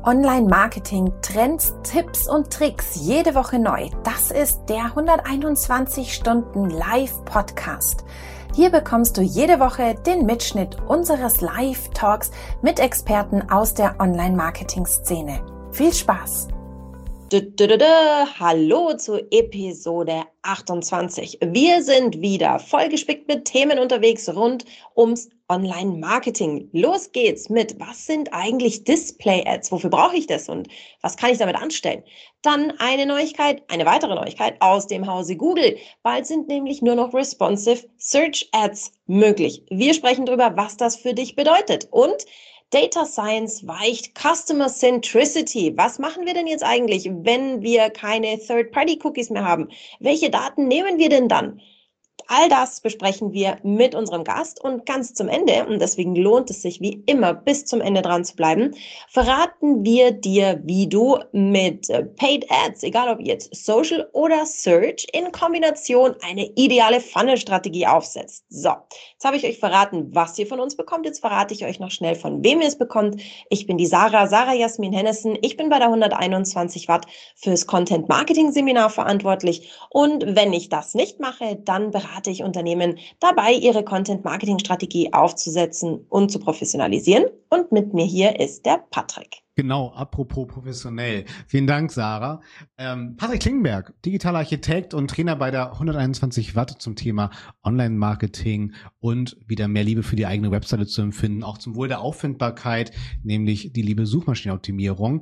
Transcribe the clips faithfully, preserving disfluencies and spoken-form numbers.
Online-Marketing, Trends, Tipps und Tricks jede Woche neu. Das ist der hunderteinundzwanzig Stunden Live-Podcast. Hier bekommst du jede Woche den Mitschnitt unseres Live-Talks mit Experten aus der Online-Marketing-Szene. Viel Spaß! Dö, dö, dö, dö. Hallo zu Episode achtundzwanzig. Wir sind wieder vollgespickt mit Themen unterwegs rund ums Online-Marketing. Los geht's mit, was sind eigentlich Display-Ads? Wofür brauche ich das und was kann ich damit anstellen? Dann eine Neuigkeit, eine weitere Neuigkeit aus dem Hause Google. Bald sind nämlich nur noch Responsive Search Ads möglich. Wir sprechen darüber, was das für dich bedeutet. Und Data Science weicht Customer Centricity. Was machen wir denn jetzt eigentlich, wenn wir keine Third-Party-Cookies mehr haben? Welche Daten nehmen wir denn dann? All das besprechen wir mit unserem Gast und ganz zum Ende, und deswegen lohnt es sich wie immer bis zum Ende dran zu bleiben, verraten wir dir, wie du mit Paid Ads, egal ob jetzt Social oder Search, in Kombination eine ideale Funnel-Strategie aufsetzt. So, jetzt habe ich euch verraten, was ihr von uns bekommt. Jetzt verrate ich euch noch schnell, von wem ihr es bekommt. Ich bin die Sarah, Sarah Jasmin Hennessen. Ich bin bei der hunderteinundzwanzig Watt fürs Content-Marketing-Seminar verantwortlich, und wenn ich das nicht mache, dann berate ich Unternehmen dabei, ihre Content-Marketing-Strategie aufzusetzen und zu professionalisieren. Und mit mir hier ist der Patrick. Genau, apropos professionell. Vielen Dank, Sarah. Ähm, Patrick Klingenberg, digitaler Architekt und Trainer bei der hunderteinundzwanzig Watt zum Thema Online-Marketing und wieder mehr Liebe für die eigene Webseite zu empfinden, auch zum Wohl der Auffindbarkeit, nämlich die liebe Suchmaschinenoptimierung.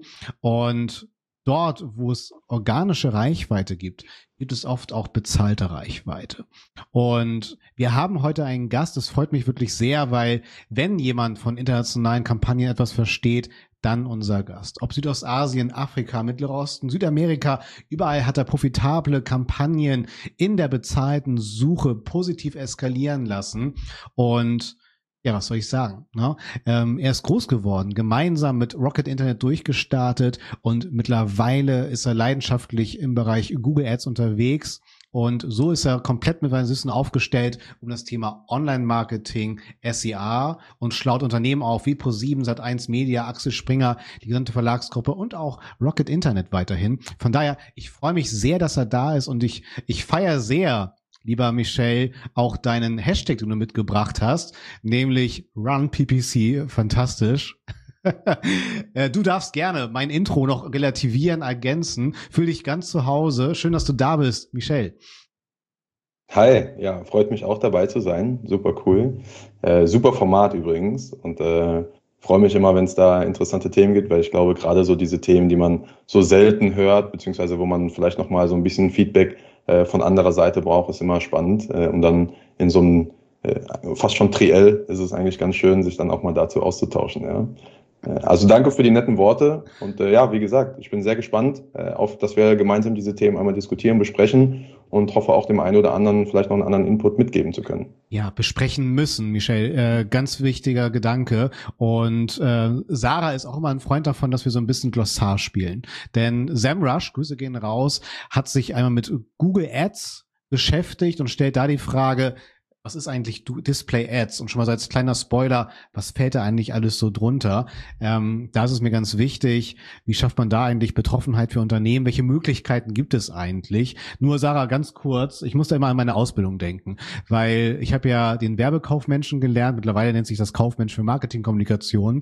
Und dort, wo es organische Reichweite gibt, gibt es oft auch bezahlte Reichweite. Und wir haben heute einen Gast, das freut mich wirklich sehr, weil wenn jemand von internationalen Kampagnen etwas versteht, dann unser Gast. Ob Südostasien, Afrika, Mittlerer Osten, Südamerika, überall hat er profitable Kampagnen in der bezahlten Suche positiv eskalieren lassen. Und ja, was soll ich sagen? Ne? Ähm, er ist groß geworden, gemeinsam mit Rocket Internet durchgestartet, und mittlerweile ist er leidenschaftlich im Bereich Google Ads unterwegs. Und so ist er komplett mit seinen Wissen aufgestellt um das Thema Online-Marketing, S E A, und schlaut Unternehmen auf wie ProSieben, Sat eins Media, Axel Springer, die gesamte Verlagsgruppe und auch Rocket Internet weiterhin. Von daher, ich freue mich sehr, dass er da ist, und ich, ich feiere sehr, lieber Michel, auch deinen Hashtag, den du mitgebracht hast, nämlich Run P P C. Fantastisch. Du darfst gerne mein Intro noch relativieren, ergänzen. Fühl dich ganz zu Hause. Schön, dass du da bist, Michel. Hi, ja, freut mich auch dabei zu sein. Super cool. Äh, super Format übrigens. Und äh, freue mich immer, wenn es da interessante Themen gibt, weil ich glaube, gerade so diese Themen, die man so selten hört, beziehungsweise wo man vielleicht nochmal so ein bisschen Feedback äh, von anderer Seite braucht, ist immer spannend. Äh, und dann in so einem äh, fast schon Triell ist es eigentlich ganz schön, sich dann auch mal dazu auszutauschen, ja. Also danke für die netten Worte, und äh, ja, wie gesagt, ich bin sehr gespannt, äh, auf, dass wir gemeinsam diese Themen einmal diskutieren, besprechen, und hoffe auch dem einen oder anderen vielleicht noch einen anderen Input mitgeben zu können. Ja, besprechen müssen, Michel, äh, ganz wichtiger Gedanke, und äh, Sarah ist auch immer ein Freund davon, dass wir so ein bisschen Glossar spielen, denn SEMrush, Grüße gehen raus, hat sich einmal mit Google Ads beschäftigt und stellt da die Frage: Was ist eigentlich Display Ads? Und schon mal so als kleiner Spoiler, was fällt da eigentlich alles so drunter? Ähm, da ist es mir ganz wichtig, wie schafft man da eigentlich Betroffenheit für Unternehmen? Welche Möglichkeiten gibt es eigentlich? Nur, Sarah, ganz kurz, ich muss da immer an meine Ausbildung denken, weil ich habe ja den Werbekaufmenschen gelernt, mittlerweile nennt sich das Kaufmensch für Marketingkommunikation,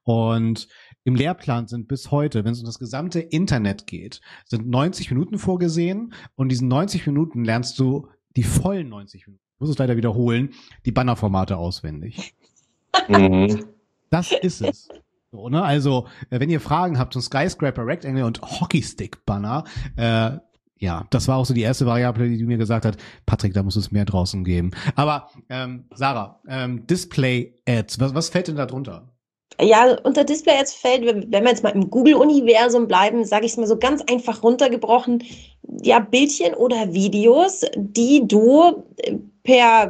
und im Lehrplan sind bis heute, wenn es um das gesamte Internet geht, sind neunzig Minuten vorgesehen, und diesen neunzig Minuten lernst du die vollen neunzig Minuten. Ich muss es leider wiederholen, die Bannerformate auswendig. Mhm. Das ist es. So, ne? Also, wenn ihr Fragen habt zum Skyscraper, Rectangle und Hockeystick-Banner, äh, ja, das war auch so die erste Variable, die mir gesagt hat, Patrick, da muss es mehr draußen geben. Aber, ähm, Sarah, ähm, Display-Ads, was, was fällt denn da drunter? Ja, unter Display Ads fällt, wenn wir jetzt mal im Google-Universum bleiben, sage ich es mal so ganz einfach runtergebrochen, ja, Bildchen oder Videos, die du per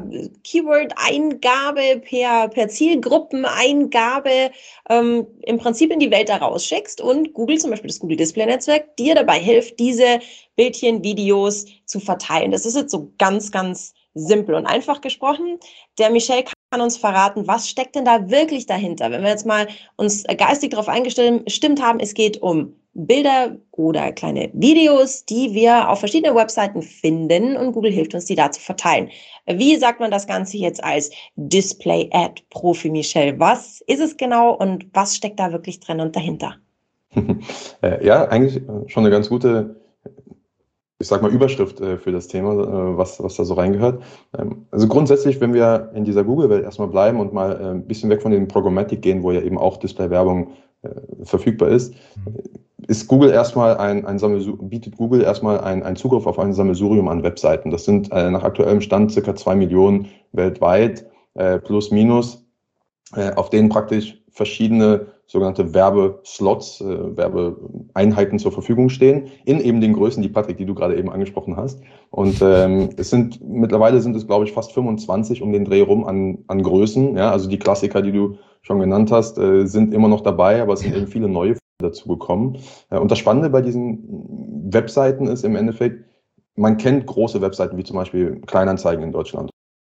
Keyword-Eingabe, per, per Zielgruppeneingabe ähm, im Prinzip in die Welt da rausschickst, und Google, zum Beispiel das Google Display Netzwerk, dir dabei hilft, diese Bildchen, Videos zu verteilen. Das ist jetzt so ganz, ganz simpel und einfach gesprochen. Der Michel Kann uns verraten, was steckt denn da wirklich dahinter? Wenn wir jetzt mal uns geistig darauf eingestimmt haben, es geht um Bilder oder kleine Videos, die wir auf verschiedenen Webseiten finden und Google hilft uns, die da zu verteilen. Wie sagt man das Ganze jetzt als Display-Ad-Profi, Michel? Was ist es genau und was steckt da wirklich drin und dahinter? Ja, eigentlich schon eine ganz gute, ich sag mal, Überschrift für das Thema, was, was da so reingehört. Also grundsätzlich, wenn wir in dieser Google-Welt erstmal bleiben und mal ein bisschen weg von den Programmatic gehen, wo ja eben auch Display-Werbung verfügbar ist, ist Google erstmal ein, ein Sammelsurium, bietet Google erstmal einen, einen Zugriff auf ein Sammelsurium an Webseiten. Das sind äh, nach aktuellem Stand circa zwei Millionen weltweit, äh, plus minus, äh, auf denen praktisch verschiedene sogenannte Werbeslots, äh, Werbeeinheiten zur Verfügung stehen, in eben den Größen, die Patrick, die du gerade eben angesprochen hast. Und ähm, es sind, mittlerweile sind es, glaube ich, fast fünfundzwanzig um den Dreh rum an, an Größen. Ja, also die Klassiker, die du schon genannt hast, äh, sind immer noch dabei, aber es sind eben viele neue dazu gekommen. Und das Spannende bei diesen Webseiten ist im Endeffekt, man kennt große Webseiten wie zum Beispiel Kleinanzeigen in Deutschland,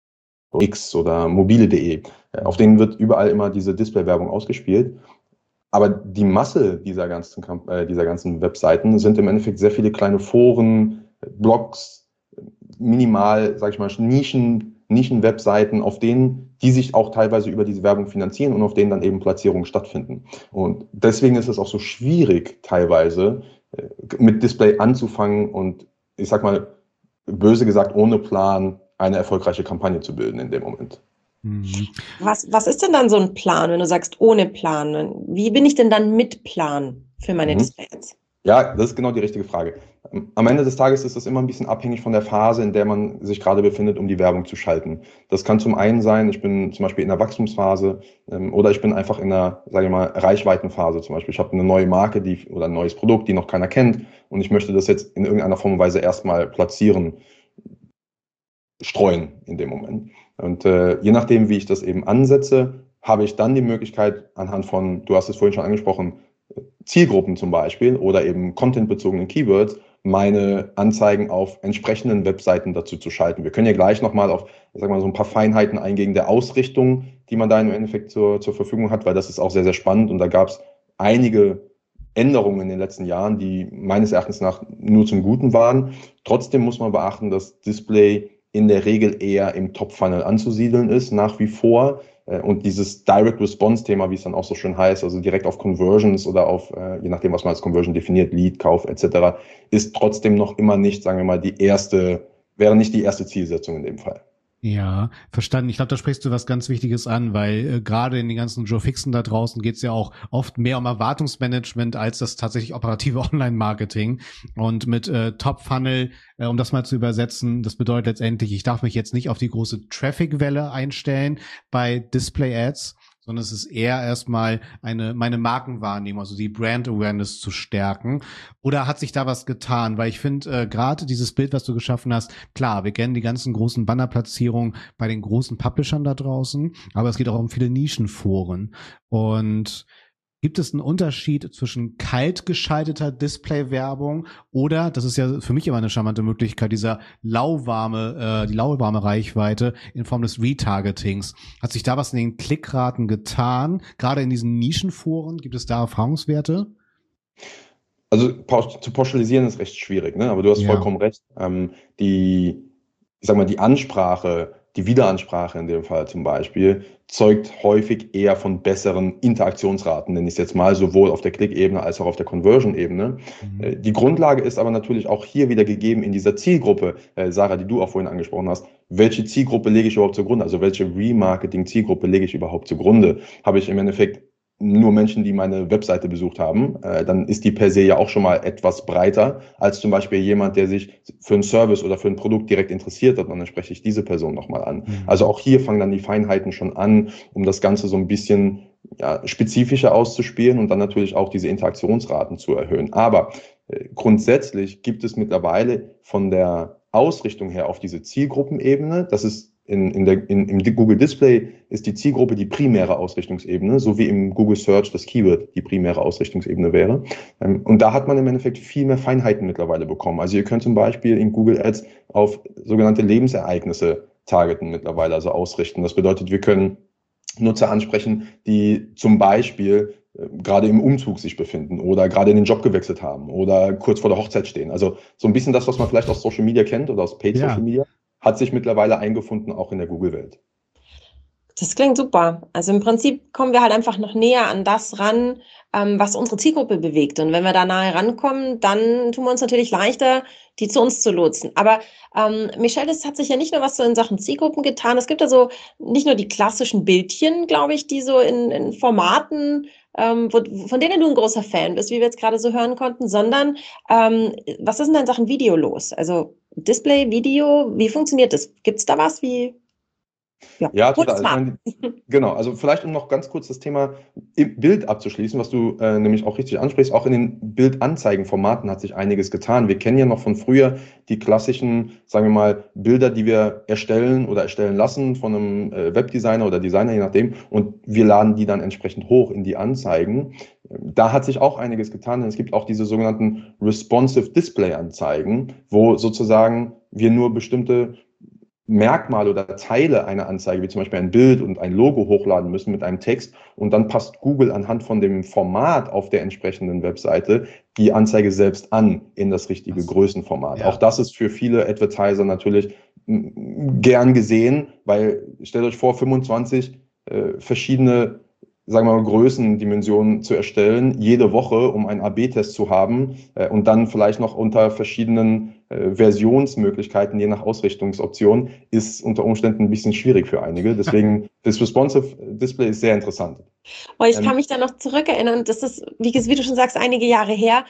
X oder mobile punkt de. Auf denen wird überall immer diese Display-Werbung ausgespielt. Aber die Masse dieser ganzen, äh, dieser ganzen Webseiten sind im Endeffekt sehr viele kleine Foren, Blogs, minimal, sag ich mal, Nischen, Nischen-Webseiten, auf denen die sich auch teilweise über diese Werbung finanzieren und auf denen dann eben Platzierungen stattfinden. Und deswegen ist es auch so schwierig, teilweise äh, mit Display anzufangen und, ich sag mal, böse gesagt, ohne Plan eine erfolgreiche Kampagne zu bilden in dem Moment. Mhm. Was, was ist denn dann so ein Plan, wenn du sagst ohne Plan? Wie bin ich denn dann mit Plan für meine mhm. Displays? Ja, das ist genau die richtige Frage. Am Ende des Tages ist das immer ein bisschen abhängig von der Phase, in der man sich gerade befindet, um die Werbung zu schalten. Das kann zum einen sein, ich bin zum Beispiel in der Wachstumsphase ähm, oder ich bin einfach in einer, sage ich mal, Reichweitenphase. Zum Beispiel, ich habe eine neue Marke die, oder ein neues Produkt, die noch keiner kennt und ich möchte das jetzt in irgendeiner Form und Weise erstmal platzieren, streuen in dem Moment. Und äh, je nachdem, wie ich das eben ansetze, habe ich dann die Möglichkeit anhand von, du hast es vorhin schon angesprochen, Zielgruppen zum Beispiel oder eben contentbezogenen Keywords, meine Anzeigen auf entsprechenden Webseiten dazu zu schalten. Wir können ja gleich nochmal auf, ich sag mal, so ein paar Feinheiten eingehen der Ausrichtung, die man da im Endeffekt zur, zur Verfügung hat, weil das ist auch sehr, sehr spannend und da gab es einige Änderungen in den letzten Jahren, die meines Erachtens nach nur zum Guten waren. Trotzdem muss man beachten, dass Display in der Regel eher im Top-Funnel anzusiedeln ist, nach wie vor. Und dieses Direct-Response-Thema, wie es dann auch so schön heißt, also direkt auf Conversions oder auf, je nachdem, was man als Conversion definiert, Lead, Kauf et cetera, ist trotzdem noch immer nicht, sagen wir mal, die erste, wäre nicht die erste Zielsetzung in dem Fall. Ja, verstanden. Ich glaube, da sprichst du was ganz Wichtiges an, weil äh, gerade in den ganzen Joe Fixen da draußen geht es ja auch oft mehr um Erwartungsmanagement als das tatsächlich operative Online-Marketing. Und mit äh, Top-Funnel, äh, um das mal zu übersetzen, das bedeutet letztendlich, ich darf mich jetzt nicht auf die große Traffic-Welle einstellen bei Display-Ads, sondern es ist eher erstmal eine meine Markenwahrnehmung, also die Brand Awareness zu stärken. Oder hat sich da was getan? Weil ich finde, äh, gerade dieses Bild, was du geschaffen hast, klar, wir kennen die ganzen großen Bannerplatzierungen bei den großen Publishern da draußen, aber es geht auch um viele Nischenforen. Und gibt es einen Unterschied zwischen kalt geschalteter Display-Werbung oder, das ist ja für mich immer eine charmante Möglichkeit, dieser lauwarme, äh, die lauwarme Reichweite in Form des Retargetings? Hat sich da was in den Klickraten getan? Gerade in diesen Nischenforen, gibt es da Erfahrungswerte? Also zu pauschalisieren ist recht schwierig, ne? Aber du hast ja vollkommen recht. Ähm, die, ich sag mal, die Ansprache, die Wiederansprache in dem Fall zum Beispiel, zeugt häufig eher von besseren Interaktionsraten, nenne ich es jetzt mal, sowohl auf der Klickebene als auch auf der Conversion-Ebene. Mhm. Die Grundlage ist aber natürlich auch hier wieder gegeben in dieser Zielgruppe, äh, Sarah, die du auch vorhin angesprochen hast. Welche Zielgruppe lege ich überhaupt zugrunde? Also welche Remarketing-Zielgruppe lege ich überhaupt zugrunde? Habe ich im Endeffekt nur Menschen, die meine Webseite besucht haben, äh, dann ist die per se ja auch schon mal etwas breiter als zum Beispiel jemand, der sich für einen Service oder für ein Produkt direkt interessiert hat, und dann spreche ich diese Person nochmal an. Mhm. Also auch hier fangen dann die Feinheiten schon an, um das Ganze so ein bisschen ja, spezifischer auszuspielen und dann natürlich auch diese Interaktionsraten zu erhöhen. Aber äh, grundsätzlich gibt es mittlerweile von der Ausrichtung her auf diese Zielgruppenebene, das ist In, in der, in, im Google Display ist die Zielgruppe die primäre Ausrichtungsebene, so wie im Google Search das Keyword die primäre Ausrichtungsebene wäre. Und da hat man im Endeffekt viel mehr Feinheiten mittlerweile bekommen. Also ihr könnt zum Beispiel in Google Ads auf sogenannte Lebensereignisse targeten mittlerweile, also ausrichten. Das bedeutet, wir können Nutzer ansprechen, die zum Beispiel äh, gerade im Umzug sich befinden oder gerade den Job gewechselt haben oder kurz vor der Hochzeit stehen. Also so ein bisschen das, was man vielleicht aus Social Media kennt oder aus Paid Ja. Social Media, hat sich mittlerweile eingefunden, auch in der Google-Welt. Das klingt super. Also im Prinzip kommen wir halt einfach noch näher an das ran, ähm, was unsere Zielgruppe bewegt. Und wenn wir da nahe rankommen, dann tun wir uns natürlich leichter, die zu uns zu lotsen. Aber ähm, Michelle, es hat sich ja nicht nur was so in Sachen Zielgruppen getan. Es gibt ja so nicht nur die klassischen Bildchen, glaube ich, die so in, in Formaten, ähm, wo, von denen du ein großer Fan bist, wie wir jetzt gerade so hören konnten, sondern ähm, was ist denn da in Sachen Video los? Also Display, Video, wie funktioniert das? Gibt es da was wie... Ja, Ja, hol total. uns Ich mal meine, genau, also vielleicht um noch ganz kurz das Thema im Bild abzuschließen, was du äh, nämlich auch richtig ansprichst, auch in den Bildanzeigenformaten hat sich einiges getan. Wir kennen ja noch von früher die klassischen, sagen wir mal, Bilder, die wir erstellen oder erstellen lassen von einem äh, Webdesigner oder Designer, je nachdem, und wir laden die dann entsprechend hoch in die Anzeigen. Da hat sich auch einiges getan, denn es gibt auch diese sogenannten Responsive Display Anzeigen, wo sozusagen wir nur bestimmte Merkmale oder Teile einer Anzeige, wie zum Beispiel ein Bild und ein Logo hochladen müssen mit einem Text, und dann passt Google anhand von dem Format auf der entsprechenden Webseite die Anzeige selbst an in das richtige Das, Größenformat. ja. Auch das ist für viele Advertiser natürlich m, gern gesehen, weil stellt euch vor, fünfundzwanzig äh, verschiedene, sagen wir mal, Größendimensionen zu erstellen, jede Woche, um einen A B Test zu haben äh, und dann vielleicht noch unter verschiedenen äh, Versionsmöglichkeiten, je nach Ausrichtungsoption, ist unter Umständen ein bisschen schwierig für einige. Deswegen, das Responsive Display ist sehr interessant. Oh, ich Ähm, kann mich da noch zurückerinnern, das ist, wie, wie du schon sagst, einige Jahre her.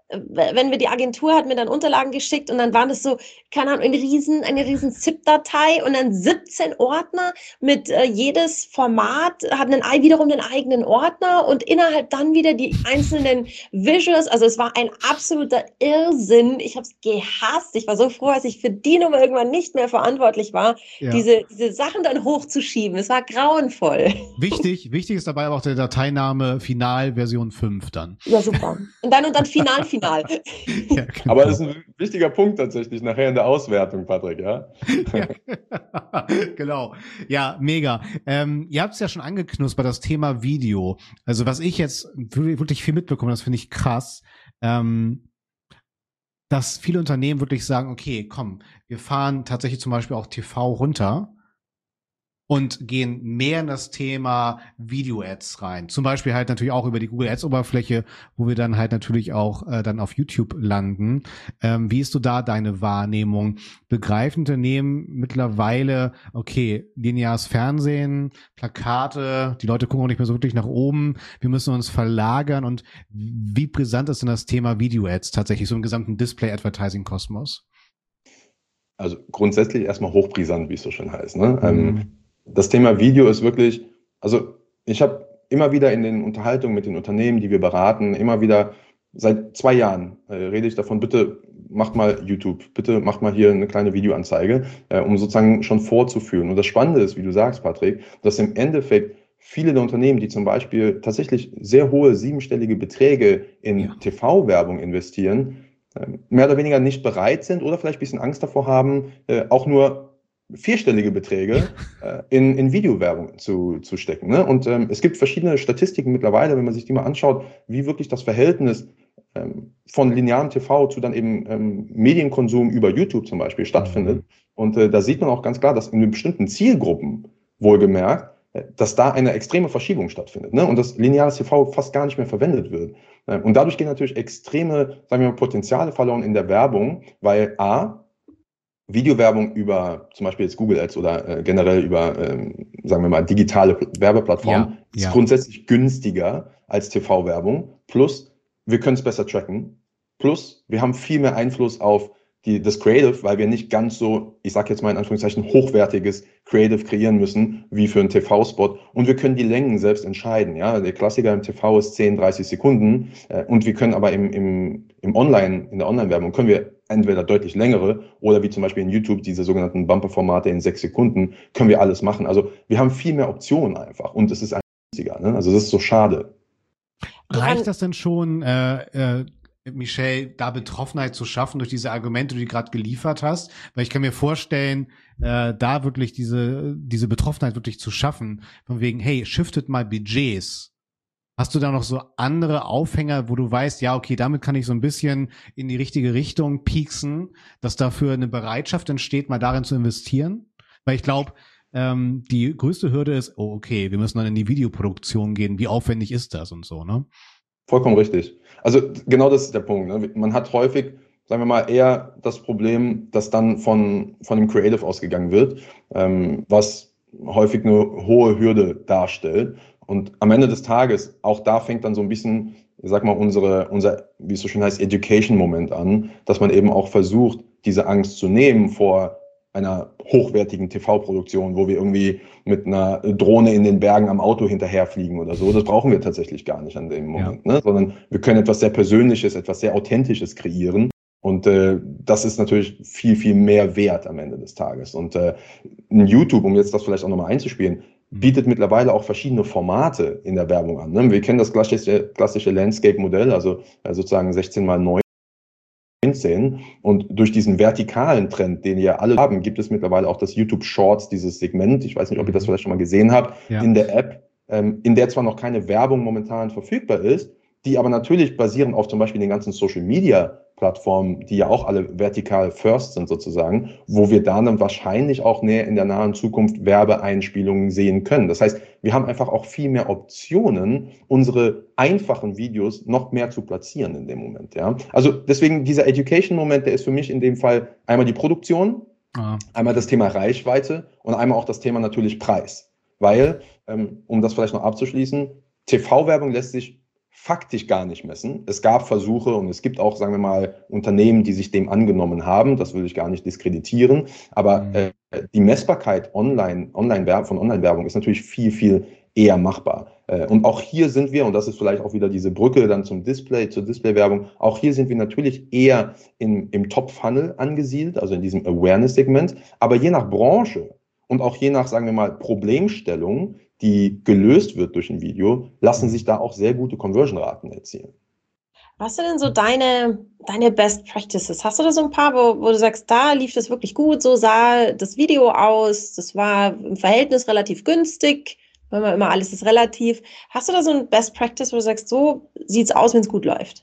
Wenn wir die Agentur hat mir dann Unterlagen geschickt und dann waren das so, keine Ahnung, ein riesen, eine riesen ZIP-Datei und dann siebzehn Ordner mit äh, jedes Format hat einen, wiederum einen eigenen Ordner und innerhalb dann wieder die einzelnen Visuals. Also es war ein absoluter Irrsinn. Ich habe es gehasst. Ich war so froh, als ich für die Nummer irgendwann nicht mehr verantwortlich war, Ja. diese, diese Sachen dann hochzuschieben. Es war grauenvoll. Wichtig, wichtig ist dabei aber auch der Dateiname Final Version fünf dann. Ja, super. Und dann und dann Final, Final. Ja, genau. aber das ist ein wichtiger Punkt tatsächlich nachher in der Auswertung, Patrick, ja? Ja, genau. Ja, mega. Ähm, ihr habt es ja schon angeknuspert, das Thema Video. Also was ich jetzt wirklich viel mitbekomme, das finde ich krass, ähm, dass viele Unternehmen wirklich sagen, okay, komm, wir fahren tatsächlich zum Beispiel auch T V runter und gehen mehr in das Thema Video-Ads rein. Zum Beispiel halt natürlich auch über die Google Ads-Oberfläche, wo wir dann halt natürlich auch äh, dann auf YouTube landen. Ähm, wie ist so da deine Wahrnehmung? Begreifen Unternehmen mittlerweile, okay, lineares Fernsehen, Plakate, die Leute gucken auch nicht mehr so wirklich nach oben, wir müssen uns verlagern, und wie brisant ist denn das Thema Video-Ads tatsächlich so im gesamten Display-Advertising-Kosmos? Also grundsätzlich erstmal hochbrisant, wie es so schön heißt, ne? Mhm. Ähm, Das Thema Video ist wirklich, also ich habe immer wieder in den Unterhaltungen mit den Unternehmen, die wir beraten, immer wieder seit zwei Jahren äh, rede ich davon, bitte macht mal YouTube, bitte macht mal hier eine kleine Videoanzeige, äh, um sozusagen schon vorzuführen. Und das Spannende ist, wie du sagst, Patrick, dass im Endeffekt viele der Unternehmen, die zum Beispiel tatsächlich sehr hohe siebenstellige Beträge in Ja. T V-Werbung investieren, äh, mehr oder weniger nicht bereit sind oder vielleicht ein bisschen Angst davor haben, äh, auch nur vierstellige Beträge äh, in, in Videowerbung zu, zu stecken. Ne? Und ähm, es gibt verschiedene Statistiken mittlerweile, wenn man sich die mal anschaut, wie wirklich das Verhältnis ähm, von linearem T V zu dann eben ähm, Medienkonsum über YouTube zum Beispiel stattfindet. Mhm. Und äh, da sieht man auch ganz klar, dass in bestimmten Zielgruppen, wohlgemerkt, äh, dass da eine extreme Verschiebung stattfindet. Ne? Und dass lineares T V fast gar nicht mehr verwendet wird. Äh, und dadurch gehen natürlich extreme, sagen wir mal, Potenziale verloren in der Werbung, weil A, Videowerbung über zum Beispiel jetzt Google Ads oder äh, generell über, ähm, sagen wir mal, digitale Werbeplattformen Ja, ist ja. grundsätzlich günstiger als T V-Werbung. Plus, wir können es besser tracken. Plus, wir haben viel mehr Einfluss auf die, das Creative, weil wir nicht ganz so, ich sage jetzt mal in Anführungszeichen, hochwertiges Creative kreieren müssen, wie für einen T V-Spot. Und wir können die Längen selbst entscheiden. Ja? Der Klassiker im T V ist zehn, dreißig Sekunden. Äh, und wir können aber im, im, im Online, in der Online-Werbung können wir entweder deutlich längere oder wie zum Beispiel in YouTube diese sogenannten Bumper-Formate in sechs Sekunden, können wir alles machen. Also wir haben viel mehr Optionen einfach und es ist einfach günstiger. Ne? Also das ist so schade. Reicht das denn schon, äh, äh, Michelle, da Betroffenheit zu schaffen durch diese Argumente, die du gerade geliefert hast? Weil ich kann mir vorstellen, äh, da wirklich diese diese Betroffenheit wirklich zu schaffen, von wegen, hey, shiftet mal Budgets. Hast du da noch so andere Aufhänger, wo du weißt, ja, okay, damit kann ich so ein bisschen in die richtige Richtung pieksen, dass dafür eine Bereitschaft entsteht, mal darin zu investieren? Weil ich glaube, ähm, die größte Hürde ist, oh, okay, wir müssen dann in die Videoproduktion gehen. Wie aufwendig ist das und so, ne? Vollkommen richtig. Also genau das ist der Punkt. Ne? Man hat häufig, sagen wir mal, eher das Problem, dass dann von, von dem Creative ausgegangen wird, ähm, was häufig eine hohe Hürde darstellt. Und am Ende des Tages, auch da fängt dann so ein bisschen, ich sag mal, unsere, unser, wie es so schön heißt, Education-Moment an, dass man eben auch versucht, diese Angst zu nehmen vor einer hochwertigen T V-Produktion, wo wir irgendwie mit einer Drohne in den Bergen am Auto hinterherfliegen oder so. Das brauchen wir tatsächlich gar nicht an dem Moment, ja. ne? Sondern wir können etwas sehr Persönliches, etwas sehr Authentisches kreieren. Und äh, das ist natürlich viel, viel mehr wert am Ende des Tages. Und äh, in YouTube, um jetzt das vielleicht auch nochmal einzuspielen, bietet mittlerweile auch verschiedene Formate in der Werbung an. Ne? Wir kennen das klassische, klassische Landscape-Modell, also äh, sozusagen sechzehn mal neun. Und durch diesen vertikalen Trend, den wir alle haben, gibt es mittlerweile auch das YouTube Shorts, dieses Segment. Ich weiß nicht, ob ihr das vielleicht schon mal gesehen habt, ja. in der App, ähm, in der zwar noch keine Werbung momentan verfügbar ist, die aber natürlich basierend auf zum Beispiel den ganzen Social Media Plattformen, die ja auch alle vertikal first sind sozusagen, wo wir dann wahrscheinlich auch näher in der nahen Zukunft Werbeeinspielungen sehen können. Das heißt, wir haben einfach auch viel mehr Optionen, unsere einfachen Videos noch mehr zu platzieren in dem Moment. Ja, also deswegen dieser Education-Moment, der ist für mich in dem Fall einmal die Produktion, ah. einmal das Thema Reichweite und einmal auch das Thema natürlich Preis. Weil, ähm, um das vielleicht noch abzuschließen, T V-Werbung lässt sich faktisch gar nicht messen. Es gab Versuche und es gibt auch, sagen wir mal, Unternehmen, die sich dem angenommen haben. Das will ich gar nicht diskreditieren. Aber mhm. äh, die Messbarkeit online, online von Online-Werbung ist natürlich viel, viel eher machbar. Äh, und auch hier sind wir, und das ist vielleicht auch wieder diese Brücke dann zum Display, zur Display-Werbung, auch hier sind wir natürlich eher in, im Top-Funnel angesiedelt, also in diesem Awareness-Segment. Aber je nach Branche und auch je nach, sagen wir mal, Problemstellung, die gelöst wird durch ein Video, lassen sich da auch sehr gute Conversion-Raten erzielen. Was sind denn so deine, deine Best Practices? Hast du da so ein paar, wo, wo du sagst, da lief das wirklich gut, so sah das Video aus, das war im Verhältnis relativ günstig, wenn man immer alles ist relativ. Hast du da so ein Best Practice, wo du sagst, so sieht's aus, wenn es gut läuft?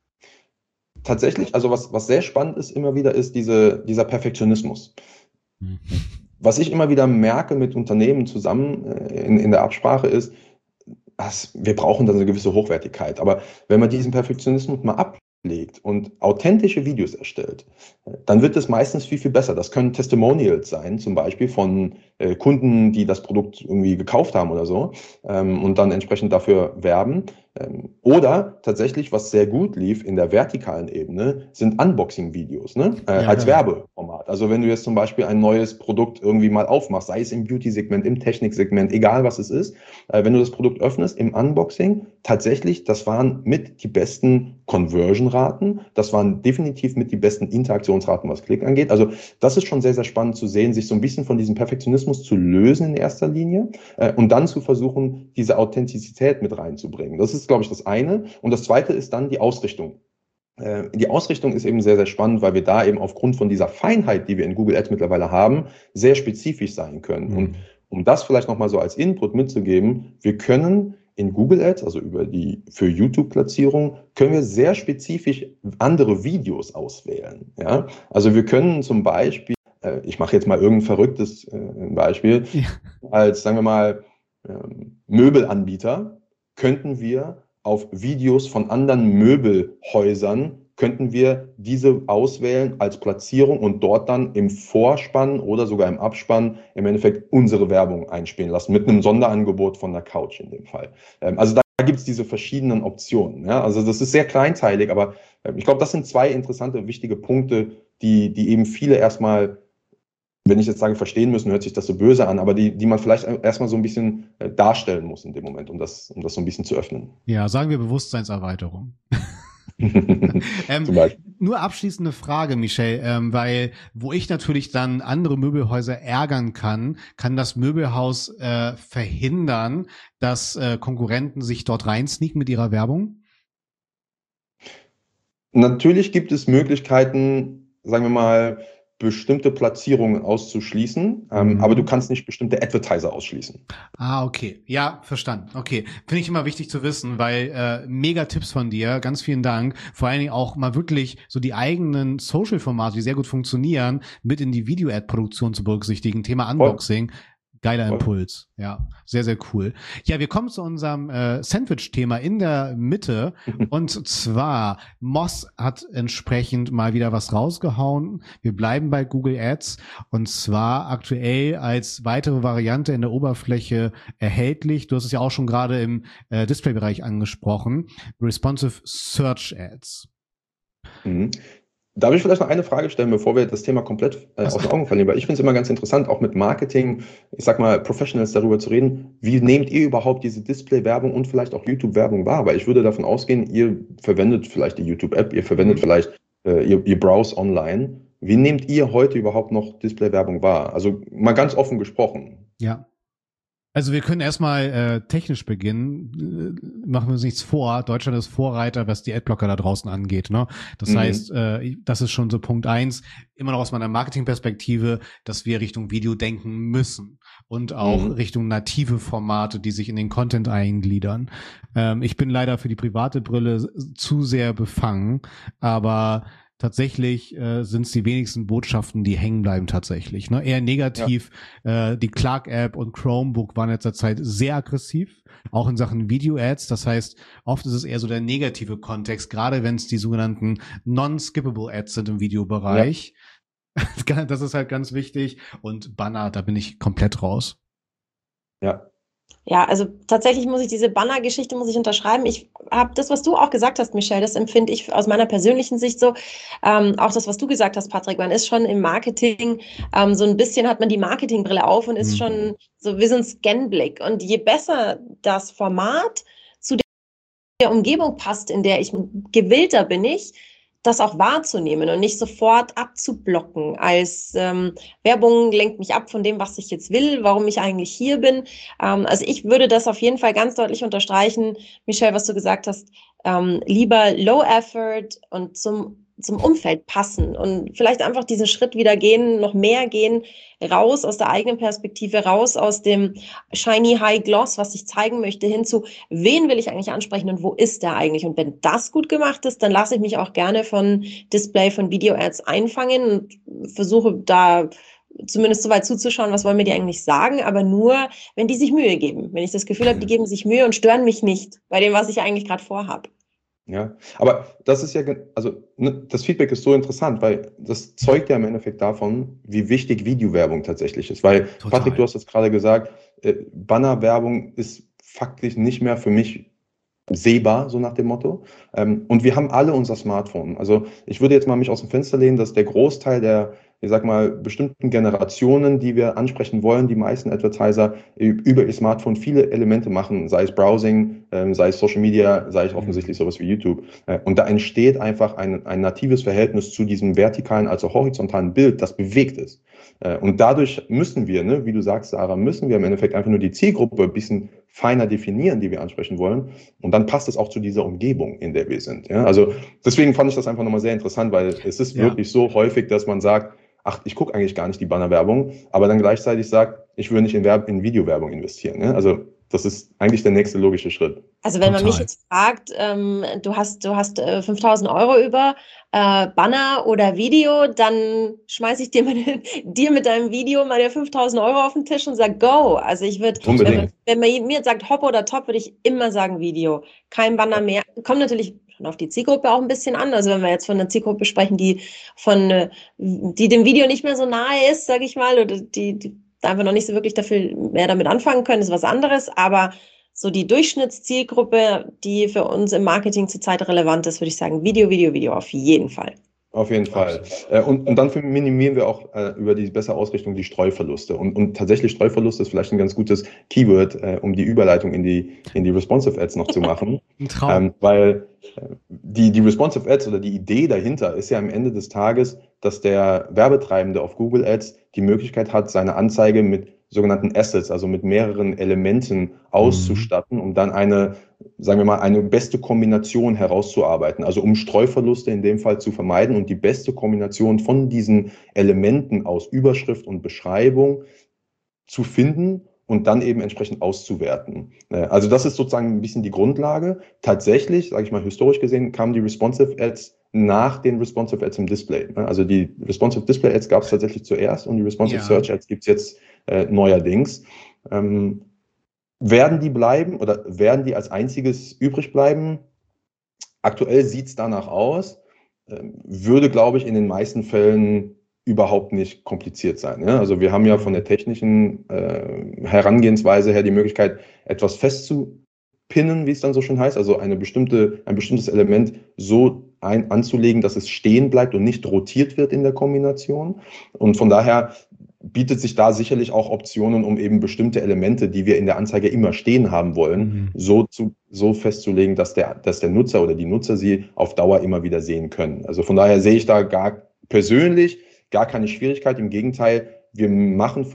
Tatsächlich, also was, was sehr spannend ist immer wieder, ist diese, dieser Perfektionismus. Mhm. Was ich immer wieder merke mit Unternehmen zusammen in, in der Absprache ist, dass wir brauchen dann eine gewisse Hochwertigkeit. Aber wenn man diesen Perfektionismus mal ablegt und authentische Videos erstellt, dann wird es meistens viel, viel besser. Das können Testimonials sein, zum Beispiel von äh, Kunden, die das Produkt irgendwie gekauft haben oder so ähm, und dann entsprechend dafür werben. Ähm, oder tatsächlich, was sehr gut lief in der vertikalen Ebene, sind Unboxing-Videos, ne? äh, ja, als ja. Werbeformat. Also wenn du jetzt zum Beispiel ein neues Produkt irgendwie mal aufmachst, sei es im Beauty-Segment, im Technik-Segment, egal was es ist, äh, wenn du das Produkt öffnest im Unboxing, tatsächlich, das waren mit die besten Conversion-Raten, das waren definitiv mit die besten Interaktionsraten, was Klick angeht. Also das ist schon sehr, sehr spannend zu sehen, sich so ein bisschen von diesem Perfektionismus zu lösen in erster Linie äh, und dann zu versuchen, diese Authentizität mit reinzubringen. Das ist, glaube ich, das eine. Und das zweite ist dann die Ausrichtung. Äh, die Ausrichtung ist eben sehr, sehr spannend, weil wir da eben aufgrund von dieser Feinheit, die wir in Google Ads mittlerweile haben, sehr spezifisch sein können. Mhm. Und um das vielleicht nochmal so als Input mitzugeben, wir können in Google Ads, also über die für YouTube-Platzierung, können wir sehr spezifisch andere Videos auswählen. Ja? Also wir können zum Beispiel, äh, ich mache jetzt mal irgendein verrücktes äh, Beispiel, ja. als, sagen wir mal, ähm, Möbelanbieter, könnten wir auf Videos von anderen Möbelhäusern, könnten wir diese auswählen als Platzierung und dort dann im Vorspann oder sogar im Abspann im Endeffekt unsere Werbung einspielen lassen, mit einem Sonderangebot von der Couch in dem Fall. Ähm, also da gibt es diese verschiedenen Optionen. Ja? Also das ist sehr kleinteilig, aber äh, ich glaube, das sind zwei interessante, wichtige Punkte, die, die eben viele erstmal, wenn ich jetzt sage, verstehen müssen, hört sich das so böse an, aber die, die man vielleicht erstmal so ein bisschen äh, darstellen muss in dem Moment, um das, um das so ein bisschen zu öffnen. Ja, sagen wir Bewusstseinserweiterung. ähm, nur abschließende Frage, Michelle, ähm, weil wo ich natürlich dann andere Möbelhäuser ärgern kann, kann das Möbelhaus äh, verhindern, dass äh, Konkurrenten sich dort reinsneaken mit ihrer Werbung? Natürlich gibt es Möglichkeiten, sagen wir mal, bestimmte Platzierungen auszuschließen, ähm, Mhm. aber du kannst nicht bestimmte Advertiser ausschließen. Ah, okay. Ja, verstanden. Okay. Finde ich immer wichtig zu wissen, weil äh, mega Tipps von dir. Ganz vielen Dank. Vor allen Dingen auch mal wirklich so die eigenen Social-Formate, die sehr gut funktionieren, mit in die Video-Ad-Produktion zu berücksichtigen. Thema Unboxing. Geiler Voll. Impuls. Ja, sehr, sehr cool. Ja, wir kommen zu unserem äh, Sandwich-Thema in der Mitte. Und zwar, Moz hat entsprechend mal wieder was rausgehauen. Wir bleiben bei Google Ads. Und zwar aktuell als weitere Variante in der Oberfläche erhältlich. Du hast es ja auch schon gerade im äh, Display-Bereich angesprochen. Responsive Search Ads. Mhm. Darf ich vielleicht noch eine Frage stellen, bevor wir das Thema komplett äh, aus den Augen verlieren? Weil ich finde es immer ganz interessant, auch mit Marketing, ich sag mal, Professionals darüber zu reden. Wie nehmt ihr überhaupt diese Display-Werbung und vielleicht auch YouTube-Werbung wahr? Weil ich würde davon ausgehen, ihr verwendet vielleicht die YouTube-App, ihr verwendet Mhm. vielleicht, äh, ihr, ihr browse online. Wie nehmt ihr heute überhaupt noch Display-Werbung wahr? Also mal ganz offen gesprochen. Ja. Also wir können erstmal äh, technisch beginnen. Äh, machen wir uns nichts vor. Deutschland ist Vorreiter, was die Adblocker da draußen angeht. Ne? Das Mhm. heißt, äh, das ist schon so Punkt eins. Immer noch aus meiner Marketingperspektive, dass wir Richtung Video denken müssen und auch Mhm. Richtung native Formate, die sich in den Content eingliedern. Ähm, ich bin leider für die private Brille zu sehr befangen, aber tatsächlich äh, sind es die wenigsten Botschaften, die hängen bleiben tatsächlich. Ne? Eher negativ. Ja. Äh, die Clark-App und Chromebook waren in letzter Zeit sehr aggressiv, auch in Sachen Video-Ads. Das heißt, oft ist es eher so der negative Kontext, gerade wenn es die sogenannten non-skippable Ads sind im Videobereich. Ja. Das ist halt ganz wichtig. Und Banner, da bin ich komplett raus. Ja. Ja, also tatsächlich muss ich diese Banner-Geschichte muss ich unterschreiben. Ich habe das, was du auch gesagt hast, Michelle, das empfinde ich aus meiner persönlichen Sicht so. Ähm, auch das, was du gesagt hast, Patrick, man ist schon im Marketing, ähm, so ein bisschen hat man die Marketingbrille auf und ist Mhm. schon so wie so ein Scanblick. Und je besser das Format zu der Umgebung passt, in der ich gewillter bin ich, das auch wahrzunehmen und nicht sofort abzublocken als ähm, Werbung lenkt mich ab von dem, was ich jetzt will, warum ich eigentlich hier bin. Ähm, also ich würde das auf jeden Fall ganz deutlich unterstreichen, Michelle, was du gesagt hast, ähm, lieber Low Effort und zum zum Umfeld passen und vielleicht einfach diesen Schritt wieder gehen, noch mehr gehen, raus aus der eigenen Perspektive, raus aus dem shiny High Gloss, was ich zeigen möchte, hin zu, wen will ich eigentlich ansprechen und wo ist der eigentlich? Und wenn das gut gemacht ist, dann lasse ich mich auch gerne von Display, von Video-Ads einfangen und versuche da zumindest so weit zuzuschauen, was wollen mir die eigentlich sagen, aber nur, wenn die sich Mühe geben. Wenn ich das Gefühl habe, die geben sich Mühe und stören mich nicht bei dem, was ich eigentlich gerade vorhabe. Ja, aber das ist ja, also ne, das Feedback ist so interessant, weil das zeugt ja im Endeffekt davon, wie wichtig Videowerbung tatsächlich ist. Weil, Total. Patrick, du hast es gerade gesagt, äh, Bannerwerbung ist faktisch nicht mehr für mich sehbar, so nach dem Motto. Ähm, und wir haben alle unser Smartphone. Also ich würde jetzt mal mich aus dem Fenster lehnen, dass der Großteil der, ich sag mal, bestimmten Generationen, die wir ansprechen wollen, die meisten Advertiser über ihr Smartphone viele Elemente machen, sei es Browsing, ähm, sei es Social Media, sei es offensichtlich sowas wie YouTube. Äh, und da entsteht einfach ein, ein natives Verhältnis zu diesem vertikalen, also horizontalen Bild, das bewegt ist. Äh, und dadurch müssen wir, ne, wie du sagst, Sarah, müssen wir im Endeffekt einfach nur die Zielgruppe ein bisschen feiner definieren, die wir ansprechen wollen. Und dann passt es auch zu dieser Umgebung, in der wir sind. Ja? Also deswegen fand ich das einfach nochmal sehr interessant, weil es ist Ja. wirklich so häufig, dass man sagt, ach, ich gucke eigentlich gar nicht die Bannerwerbung, aber dann gleichzeitig sagt, ich würde nicht in, Werb in Videowerbung investieren. Ne? Also das ist eigentlich der nächste logische Schritt. Also wenn man Total. mich jetzt fragt, ähm, du hast, du hast äh, fünftausend Euro über äh, Banner oder Video, dann schmeiße ich dir, meine, dir mit deinem Video meine fünftausend Euro auf den Tisch und sag go. Also ich würde, wenn man, wenn man mir jetzt sagt Hop oder Top, würde ich immer sagen Video. Kein Banner mehr. Kommt natürlich schon auf die Zielgruppe auch ein bisschen an. Also wenn wir jetzt von einer Zielgruppe sprechen, die von, äh, die dem Video nicht mehr so nahe ist, sage ich mal, oder die, die einfach noch nicht so wirklich dafür mehr damit anfangen können, ist was anderes. Aber so die Durchschnittszielgruppe, die für uns im Marketing zurzeit relevant ist, würde ich sagen, Video, Video, Video auf jeden Fall. Auf jeden Fall. Äh, und, und dann minimieren wir auch äh, über die bessere Ausrichtung die Streuverluste. Und, und tatsächlich Streuverluste ist vielleicht ein ganz gutes Keyword, äh, um die Überleitung in die, in die Responsive Ads noch zu machen. Ein Traum. Ähm, weil äh, die, die Responsive Ads oder die Idee dahinter ist ja am Ende des Tages, dass der Werbetreibende auf Google Ads die Möglichkeit hat, seine Anzeige mit sogenannten Assets, also mit mehreren Elementen auszustatten, um dann eine, sagen wir mal, eine beste Kombination herauszuarbeiten. Also um Streuverluste in dem Fall zu vermeiden und die beste Kombination von diesen Elementen aus Überschrift und Beschreibung zu finden und dann eben entsprechend auszuwerten. Also das ist sozusagen ein bisschen die Grundlage. Tatsächlich, sage ich mal, historisch gesehen, kamen die Responsive Ads nach den Responsive Ads im Display. Also die Responsive Display Ads gab es tatsächlich zuerst und die Responsive ja. Search Ads gibt es jetzt äh, neuerdings. Ähm, werden die bleiben oder werden die als einziges übrig bleiben? Aktuell sieht es danach aus, äh, würde, glaube ich, in den meisten Fällen überhaupt nicht kompliziert sein. Ja? Also wir haben ja von der technischen äh, Herangehensweise her die Möglichkeit, etwas festzupinnen, wie es dann so schön heißt, also eine bestimmte, ein bestimmtes Element so ein, anzulegen, dass es stehen bleibt und nicht rotiert wird in der Kombination. Und von daher bietet sich da sicherlich auch Optionen, um eben bestimmte Elemente, die wir in der Anzeige immer stehen haben wollen, mhm. so, zu, so festzulegen, dass der, dass der Nutzer oder die Nutzer sie auf Dauer immer wieder sehen können. Also von daher sehe ich da gar persönlich gar keine Schwierigkeit. Im Gegenteil, wir machen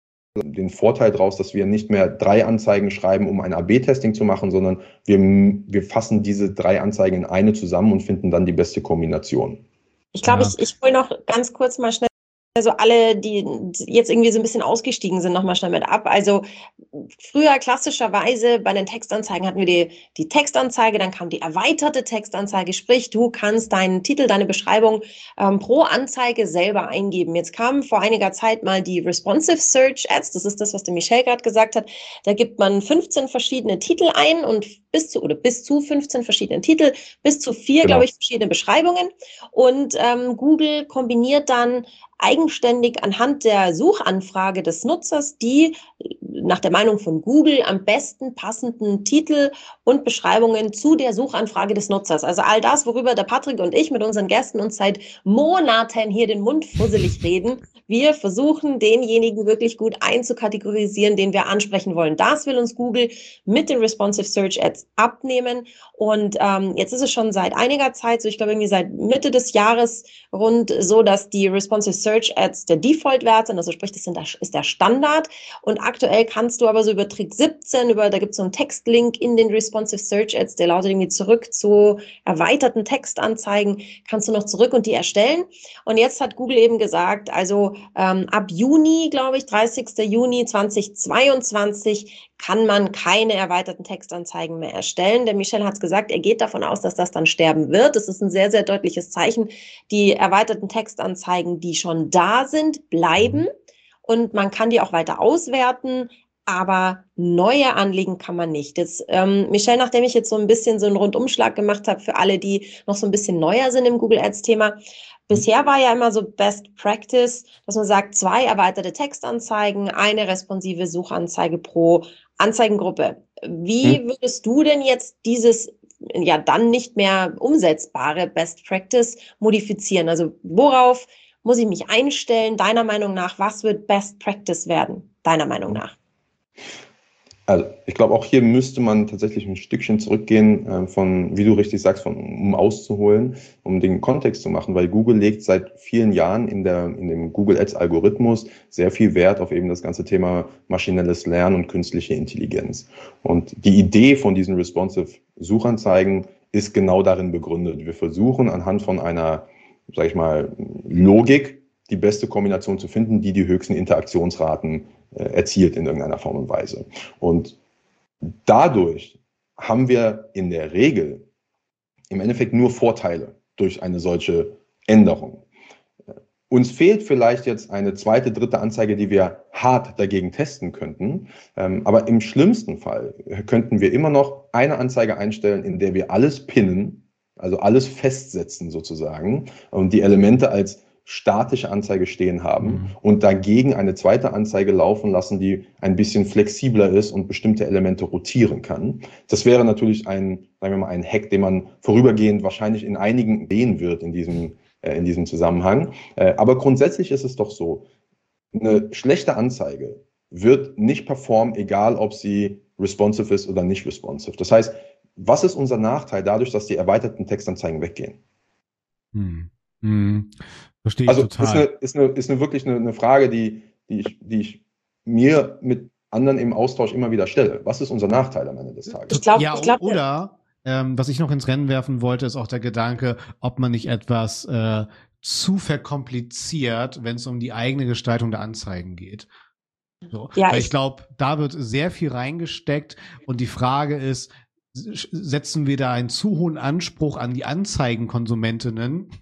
den Vorteil daraus, dass wir nicht mehr drei Anzeigen schreiben, um ein A B Testing zu machen, sondern wir, wir fassen diese drei Anzeigen in eine zusammen und finden dann die beste Kombination. Ich glaube, ja. ich, ich hole noch ganz kurz mal schnell also alle, die jetzt irgendwie so ein bisschen ausgestiegen sind, nochmal schnell mit ab. Also früher klassischerweise bei den Textanzeigen hatten wir die, die Textanzeige, dann kam die erweiterte Textanzeige, sprich du kannst deinen Titel, deine Beschreibung ähm, pro Anzeige selber eingeben. Jetzt kam vor einiger Zeit mal die Responsive Search Ads, das ist das, was der Michel gerade gesagt hat. Da gibt man fünfzehn verschiedene Titel ein und bis zu oder bis zu fünfzehn verschiedene Titel, bis zu vier, genau. glaube ich, verschiedene Beschreibungen. Und ähm, Google kombiniert dann eigenständig anhand der Suchanfrage des Nutzers die nach der Meinung von Google am besten passenden Titel und Beschreibungen zu der Suchanfrage des Nutzers. Also all das, worüber der Patrick und ich mit unseren Gästen uns seit Monaten hier den Mund fusselig reden. Wir versuchen, denjenigen wirklich gut einzukategorisieren, den wir ansprechen wollen. Das will uns Google mit den Responsive Search Ads abnehmen. Und ähm, jetzt ist es schon seit einiger Zeit, so ich glaube irgendwie seit Mitte des Jahres rund so, dass die Responsive Search Ads der Default-Wert sind. Also sprich, das sind, ist der Standard. Und aktuell kannst du aber so über Trick siebzehn, über, da gibt es so einen Textlink in den Responsive Search Ads, der lautet irgendwie zurück zu erweiterten Textanzeigen, kannst du noch zurück und die erstellen. Und jetzt hat Google eben gesagt, also ähm, ab Juni, glaube ich, dreißigster Juni zweitausendzweiundzwanzig kann man keine erweiterten Textanzeigen mehr erstellen. Der Michel hat es gesagt, er geht davon aus, dass das dann sterben wird. Das ist ein sehr, sehr deutliches Zeichen. Die erweiterten Textanzeigen, die schon da sind, bleiben. Und man kann die auch weiter auswerten, aber neue anlegen kann man nicht. Jetzt, ähm, Michel, nachdem ich jetzt so ein bisschen so einen Rundumschlag gemacht habe für alle, die noch so ein bisschen neuer sind im Google Ads-Thema, bisher war ja immer so Best Practice, dass man sagt, zwei erweiterte Textanzeigen, eine responsive Suchanzeige pro Anzeigengruppe. Wie würdest du denn jetzt dieses ja dann nicht mehr umsetzbare Best Practice modifizieren? Also worauf muss ich mich einstellen? Deiner Meinung nach, was wird Best Practice werden? Deiner Meinung nach? Also ich glaube, auch hier müsste man tatsächlich ein Stückchen zurückgehen, äh, von, wie du richtig sagst, von, um auszuholen, um den Kontext zu machen, weil Google legt seit vielen Jahren in, der, in dem Google Ads Algorithmus sehr viel Wert auf eben das ganze Thema maschinelles Lernen und künstliche Intelligenz. Und die Idee von diesen responsive Suchanzeigen ist genau darin begründet. Wir versuchen anhand von einer, sag ich mal, Logik die beste Kombination zu finden, die die höchsten Interaktionsraten äh, erzielt in irgendeiner Form und Weise. Und dadurch haben wir in der Regel im Endeffekt nur Vorteile durch eine solche Änderung. Uns fehlt vielleicht jetzt eine zweite, dritte Anzeige, die wir hart dagegen testen könnten. Ähm, aber im schlimmsten Fall könnten wir immer noch eine Anzeige einstellen, in der wir alles pinnen, also alles festsetzen sozusagen und die Elemente als statische Anzeige stehen haben mhm. und dagegen eine zweite Anzeige laufen lassen, die ein bisschen flexibler ist und bestimmte Elemente rotieren kann. Das wäre natürlich ein, sagen wir mal, ein Hack, den man vorübergehend wahrscheinlich in einigen sehen wird in diesem, äh, in diesem Zusammenhang. Äh, aber grundsätzlich ist es doch so, eine schlechte Anzeige wird nicht performen, egal ob sie responsive ist oder nicht responsive. Das heißt, was ist unser Nachteil dadurch, dass die erweiterten Textanzeigen weggehen? Hm. Hm. Verstehe ich also total. Also ist, eine, ist, eine, ist eine wirklich eine, eine Frage, die, die, ich, die ich mir mit anderen im Austausch immer wieder stelle. Was ist unser Nachteil am Ende des Tages? Ich glaube, ja, ich glaub, oder ähm, was ich noch ins Rennen werfen wollte, ist auch der Gedanke, ob man nicht etwas äh, zu verkompliziert, wenn es um die eigene Gestaltung der Anzeigen geht. So. Ja, Weil ich- ich glaube, da wird sehr viel reingesteckt und die Frage ist, setzen wir da einen zu hohen Anspruch an die Anzeigenkonsumentinnen?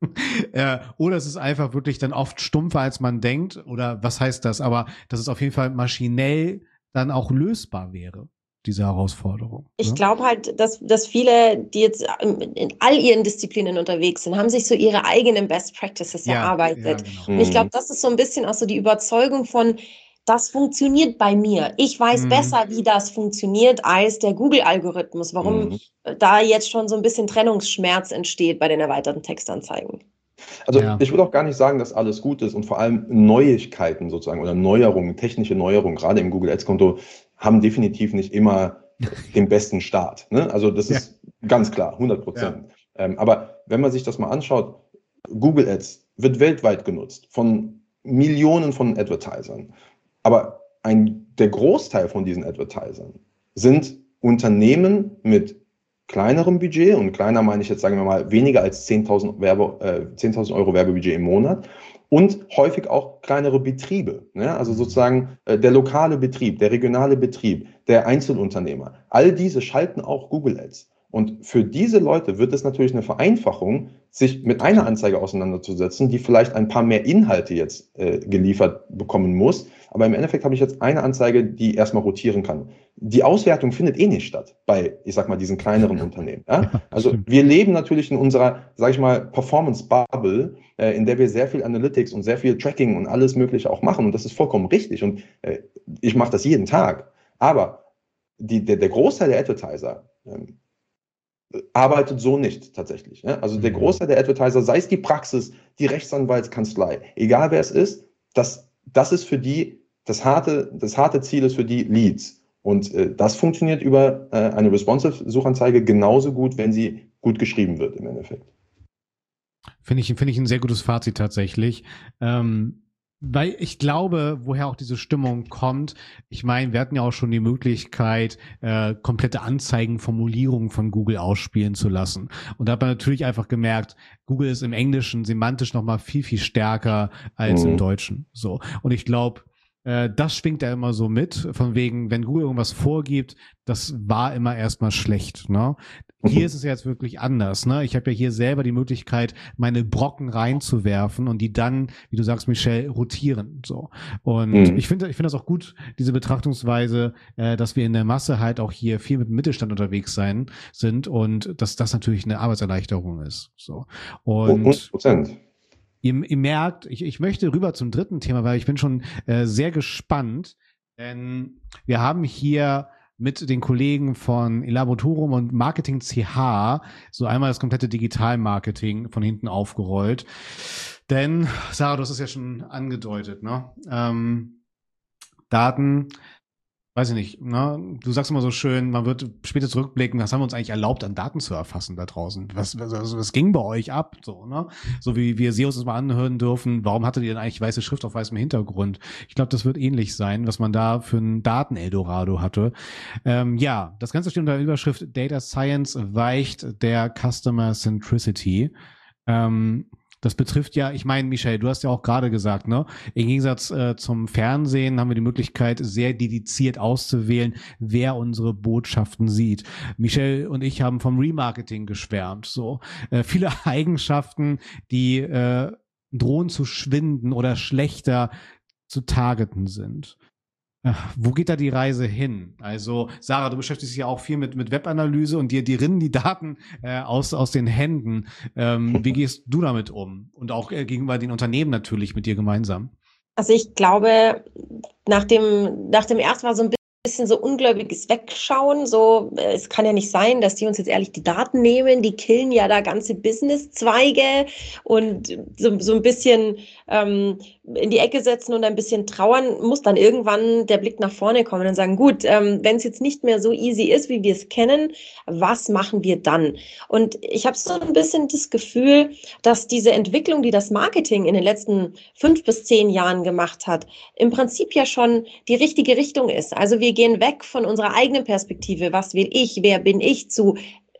äh, oder es ist einfach wirklich dann oft stumpfer, als man denkt? Oder was heißt das? Aber dass es auf jeden Fall maschinell dann auch lösbar wäre, diese Herausforderung. Ich ne? glaube halt, dass, dass viele, die jetzt in all ihren Disziplinen unterwegs sind, haben sich so ihre eigenen Best Practices Ja, erarbeitet. ja, genau. Und ich glaube, das ist so ein bisschen auch so die Überzeugung von, das funktioniert bei mir. Ich weiß Mhm. besser, wie das funktioniert, als der Google-Algorithmus. Warum Mhm. da jetzt schon so ein bisschen Trennungsschmerz entsteht bei den erweiterten Textanzeigen. Also Ja. ich würde auch gar nicht sagen, dass alles gut ist und vor allem Neuigkeiten sozusagen oder Neuerungen, technische Neuerungen, gerade im Google Ads-Konto, haben definitiv nicht immer den besten Start. Ne? Also das Ja. ist ganz klar, hundert Prozent. Ähm, aber wenn man sich das mal anschaut, Google Ads wird weltweit genutzt von Millionen von Advertisern. Aber ein, der Großteil von diesen Advertisern sind Unternehmen mit kleinerem Budget, und kleiner meine ich jetzt, sagen wir mal, weniger als zehntausend Werbe, äh, zehntausend Euro Werbebudget im Monat und häufig auch kleinere Betriebe. Ne? Also sozusagen äh, der lokale Betrieb, der regionale Betrieb, der Einzelunternehmer. All diese schalten auch Google Ads. Und für diese Leute wird es natürlich eine Vereinfachung, sich mit einer Anzeige auseinanderzusetzen, die vielleicht ein paar mehr Inhalte jetzt äh, geliefert bekommen muss. Aber im Endeffekt habe ich jetzt eine Anzeige, die erstmal rotieren kann. Die Auswertung findet eh nicht statt bei, ich sag mal, diesen kleineren Ja. Unternehmen. Ja? Ja, Also stimmt. wir leben natürlich in unserer, sage ich mal, Performance-Bubble, äh, in der wir sehr viel Analytics und sehr viel Tracking und alles Mögliche auch machen. Und das ist vollkommen richtig. Und äh, ich mache das jeden Tag. Aber die, der, der Großteil der Advertiser ähm, arbeitet so nicht tatsächlich. Ja? Also der Mhm. Großteil der Advertiser, sei es die Praxis, die Rechtsanwaltskanzlei, egal wer es ist, das, das ist für die, das harte, das harte Ziel ist für die Leads. Und äh, das funktioniert über äh, eine Responsive-Suchanzeige genauso gut, wenn sie gut geschrieben wird im Endeffekt. Finde ich, finde ich ein sehr gutes Fazit tatsächlich. Ähm, weil ich glaube, woher auch diese Stimmung kommt. Ich meine, wir hatten ja auch schon die Möglichkeit, äh, komplette Anzeigenformulierungen von Google ausspielen zu lassen. Und da hat man natürlich einfach gemerkt, Google ist im Englischen semantisch nochmal viel, viel stärker als Mhm. im Deutschen. So. Und ich glaube, äh, das schwingt ja immer so mit, von wegen, wenn Google irgendwas vorgibt, das war immer erstmal schlecht, ne? Hier ist es ja jetzt wirklich anders, ne? Ich habe ja hier selber die Möglichkeit, meine Brocken reinzuwerfen und die dann, wie du sagst, Michelle, rotieren, so. Und Mhm. ich finde, ich finde das auch gut, diese Betrachtungsweise, äh, dass wir in der Masse halt auch hier viel mit dem Mittelstand unterwegs sein sind und dass das natürlich eine Arbeitserleichterung ist, so. Und hundert Prozent. Ihr, ihr merkt, ich, ich möchte rüber zum dritten Thema, weil ich bin schon äh, sehr gespannt, denn wir haben hier mit den Kollegen von Elabotorum und Marketing C H so einmal das komplette Digital-Marketing von hinten aufgerollt. Denn, Sarah, du hast es ja schon angedeutet, ne? Ähm, Daten, weiß ich nicht, ne? Du sagst immer so schön, man wird später zurückblicken, was haben wir uns eigentlich erlaubt, an Daten zu erfassen da draußen? Was, was, was ging bei euch ab? So, ne? So wie wir S E Os uns mal anhören dürfen, warum hattet ihr denn eigentlich weiße Schrift auf weißem Hintergrund? Ich glaube, das wird ähnlich sein, was man da für ein Daten-Eldorado hatte. Ähm, ja, das Ganze steht unter der Überschrift Data Science weicht der Customer Centricity. Ähm, Das betrifft ja, ich meine, Michelle, du hast ja auch gerade gesagt, ne? Im Gegensatz äh, zum Fernsehen haben wir die Möglichkeit, sehr dediziert auszuwählen, wer unsere Botschaften sieht. Michelle und ich haben vom Remarketing geschwärmt, so. Äh, viele Eigenschaften, die äh, drohen zu schwinden oder schlechter zu targeten sind. Ach, wo geht da die Reise hin? Also, Sarah, du beschäftigst dich ja auch viel mit, mit Webanalyse und dir, dir rinnen die Daten äh, aus, aus den Händen. Ähm, wie gehst du damit um? Und auch äh, gegenüber den Unternehmen natürlich mit dir gemeinsam. Also ich glaube, nach dem, nach dem ersten Mal so ein bisschen so ungläubiges Wegschauen, so, äh, es kann ja nicht sein, dass die uns jetzt ehrlich die Daten nehmen, die killen ja da ganze Businesszweige und so, so ein bisschen ähm, in die Ecke setzen und ein bisschen trauern, muss dann irgendwann der Blick nach vorne kommen und sagen, gut, ähm, wenn es jetzt nicht mehr so easy ist, wie wir es kennen, was machen wir dann? Und ich habe so ein bisschen das Gefühl, dass diese Entwicklung, die das Marketing in den letzten fünf bis zehn Jahren gemacht hat, im Prinzip ja schon die richtige Richtung ist. Also wir gehen weg von unserer eigenen Perspektive. Was will ich? Wer bin ich? Zu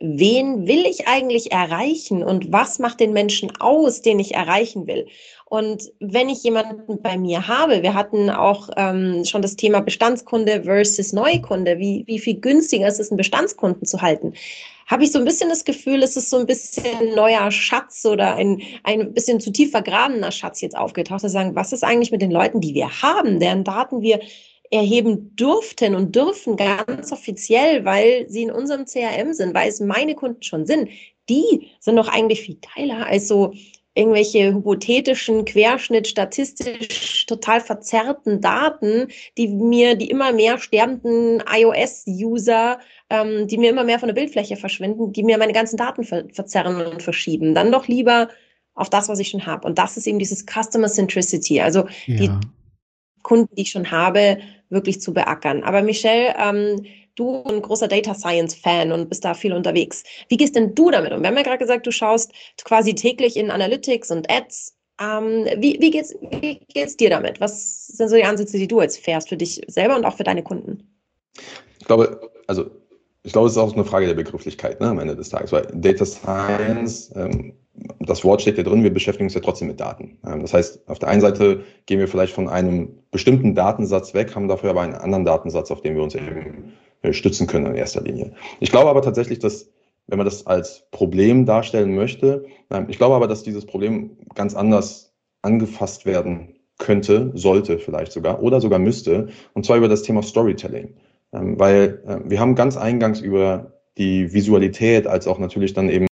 wen will ich eigentlich erreichen? Und was macht den Menschen aus, den ich erreichen will? Und wenn ich jemanden bei mir habe, wir hatten auch ähm, schon das Thema Bestandskunde versus Neukunde, wie, wie viel günstiger ist es, einen Bestandskunden zu halten, habe ich so ein bisschen das Gefühl, es ist so ein bisschen ein neuer Schatz oder ein, ein bisschen zu tief vergrabener Schatz jetzt aufgetaucht, zu sagen, was ist eigentlich mit den Leuten, die wir haben, deren Daten wir erheben durften und dürfen ganz offiziell, weil sie in unserem C R M sind, weil es meine Kunden schon sind. Die sind doch eigentlich viel geiler als so irgendwelche hypothetischen, Querschnitt, statistisch total verzerrten Daten, die mir die immer mehr sterbenden iOS-User, ähm, die mir immer mehr von der Bildfläche verschwinden, die mir meine ganzen Daten ver verzerren und verschieben. Dann doch lieber auf das, was ich schon habe. Und das ist eben dieses Customer Centricity, also ja. die Kunden, die ich schon habe, wirklich zu beackern. Aber Michelle, ähm, du ein großer Data Science Fan und bist da viel unterwegs. Wie gehst denn du damit um? Wir haben ja gerade gesagt, du schaust quasi täglich in Analytics und Ads. Ähm, wie, wie geht's, wie geht's dir damit? Was sind so die Ansätze, die du jetzt fährst für dich selber und auch für deine Kunden? Ich glaube, also ich glaube, es ist auch eine Frage der Begrifflichkeit, ne, am Ende des Tages, weil Data Science, ähm, das Wort steht ja drin, wir beschäftigen uns ja trotzdem mit Daten. Ähm, das heißt, auf der einen Seite gehen wir vielleicht von einem bestimmten Datensatz weg, haben dafür aber einen anderen Datensatz, auf den wir uns eben äh, stützen können in erster Linie. Ich glaube aber tatsächlich, dass, wenn man das als Problem darstellen möchte, ähm, ich glaube aber, dass dieses Problem ganz anders angefasst werden könnte, sollte vielleicht sogar oder sogar müsste, und zwar über das Thema Storytelling. Ähm, weil äh, wir haben ganz eingangs über die Visualität als auch natürlich dann eben,